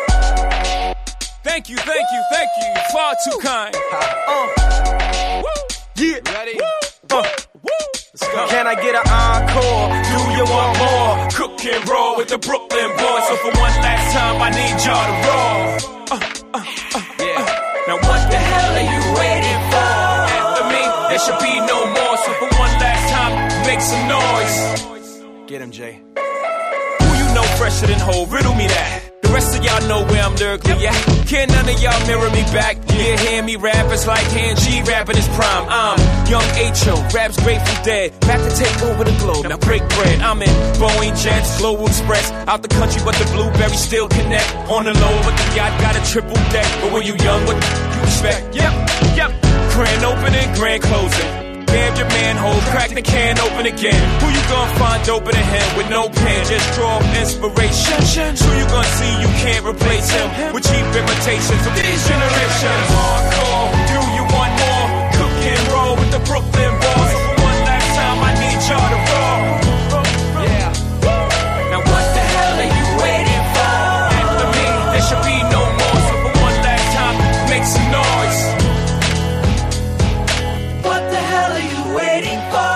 Thank you, thank you, thank you. You're far too kind. Uh. Woo. Yeah. Ready? Woo. Uh. Woo. Let's go. Can I get an encore? Do you want more? Cook and roll with the Brooklyn boys. So for one last time, I need y'all to roll. Uh, uh, uh, yeah. Uh. Now what the hell are you waiting for? After me, there should be no more. So for one last time, make some noise. Get him, Jay. Who you know fresher than Ho? Riddle me that. The rest of y'all know where I'm lyrically at. Can't none of y'all mirror me back. Yeah, hear me rap, it's like Han G rapping his prime. I'm Young H O, raps Grateful Dead. Back to take over the globe, now break bread. I'm in Boeing Jets, Global Express. Out the country, but the blueberries still connect. On the low, but the yacht got a triple deck. But when you young, what you expect? Yep, yep. Grand opening, grand closing. Damn your manhole, crack the can open again. Who you gonna find open a hand with no pen? Just draw inspiration. Who you gonna see you can't replace him with cheap imitations of these generations? Hardcore, do you want more? Cook and roll with the Brooklyn boys. For one last time, I need y'all to roll. Yeah. Now what the hell are you waiting for? After me, there should be no more. So for one last time, make some noise. What the hell are you waiting for?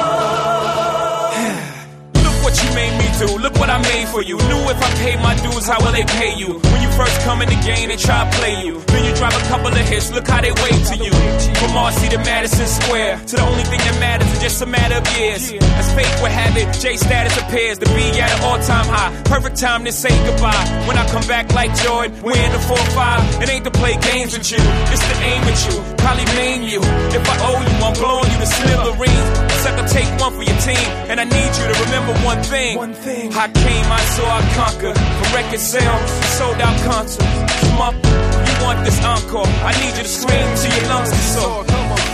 Look what you made me do. Look what I made for you. Knew if I paid my dues, how will they pay you? When you first come in the game, they try to play you. Then you drop a couple of hits. Look how they wait to you. From Marcy to Madison Square, to the only thing that matters is just a matter of years. As fate would have it, J status appears to be at an all-time high. Perfect time to say goodbye. When I come back like Jordan, we're in the four five. It ain't to play games with you, it's to aim at you. Probably maim you. If I owe you, I'm blowing you to smithereens. Sucker, take one for your team, and I need you to remember one thing. One thing. I came, I saw, I conquered. From record sales, sold out concerts. Come up, you want this encore? I need you to scream till your lungs are sore.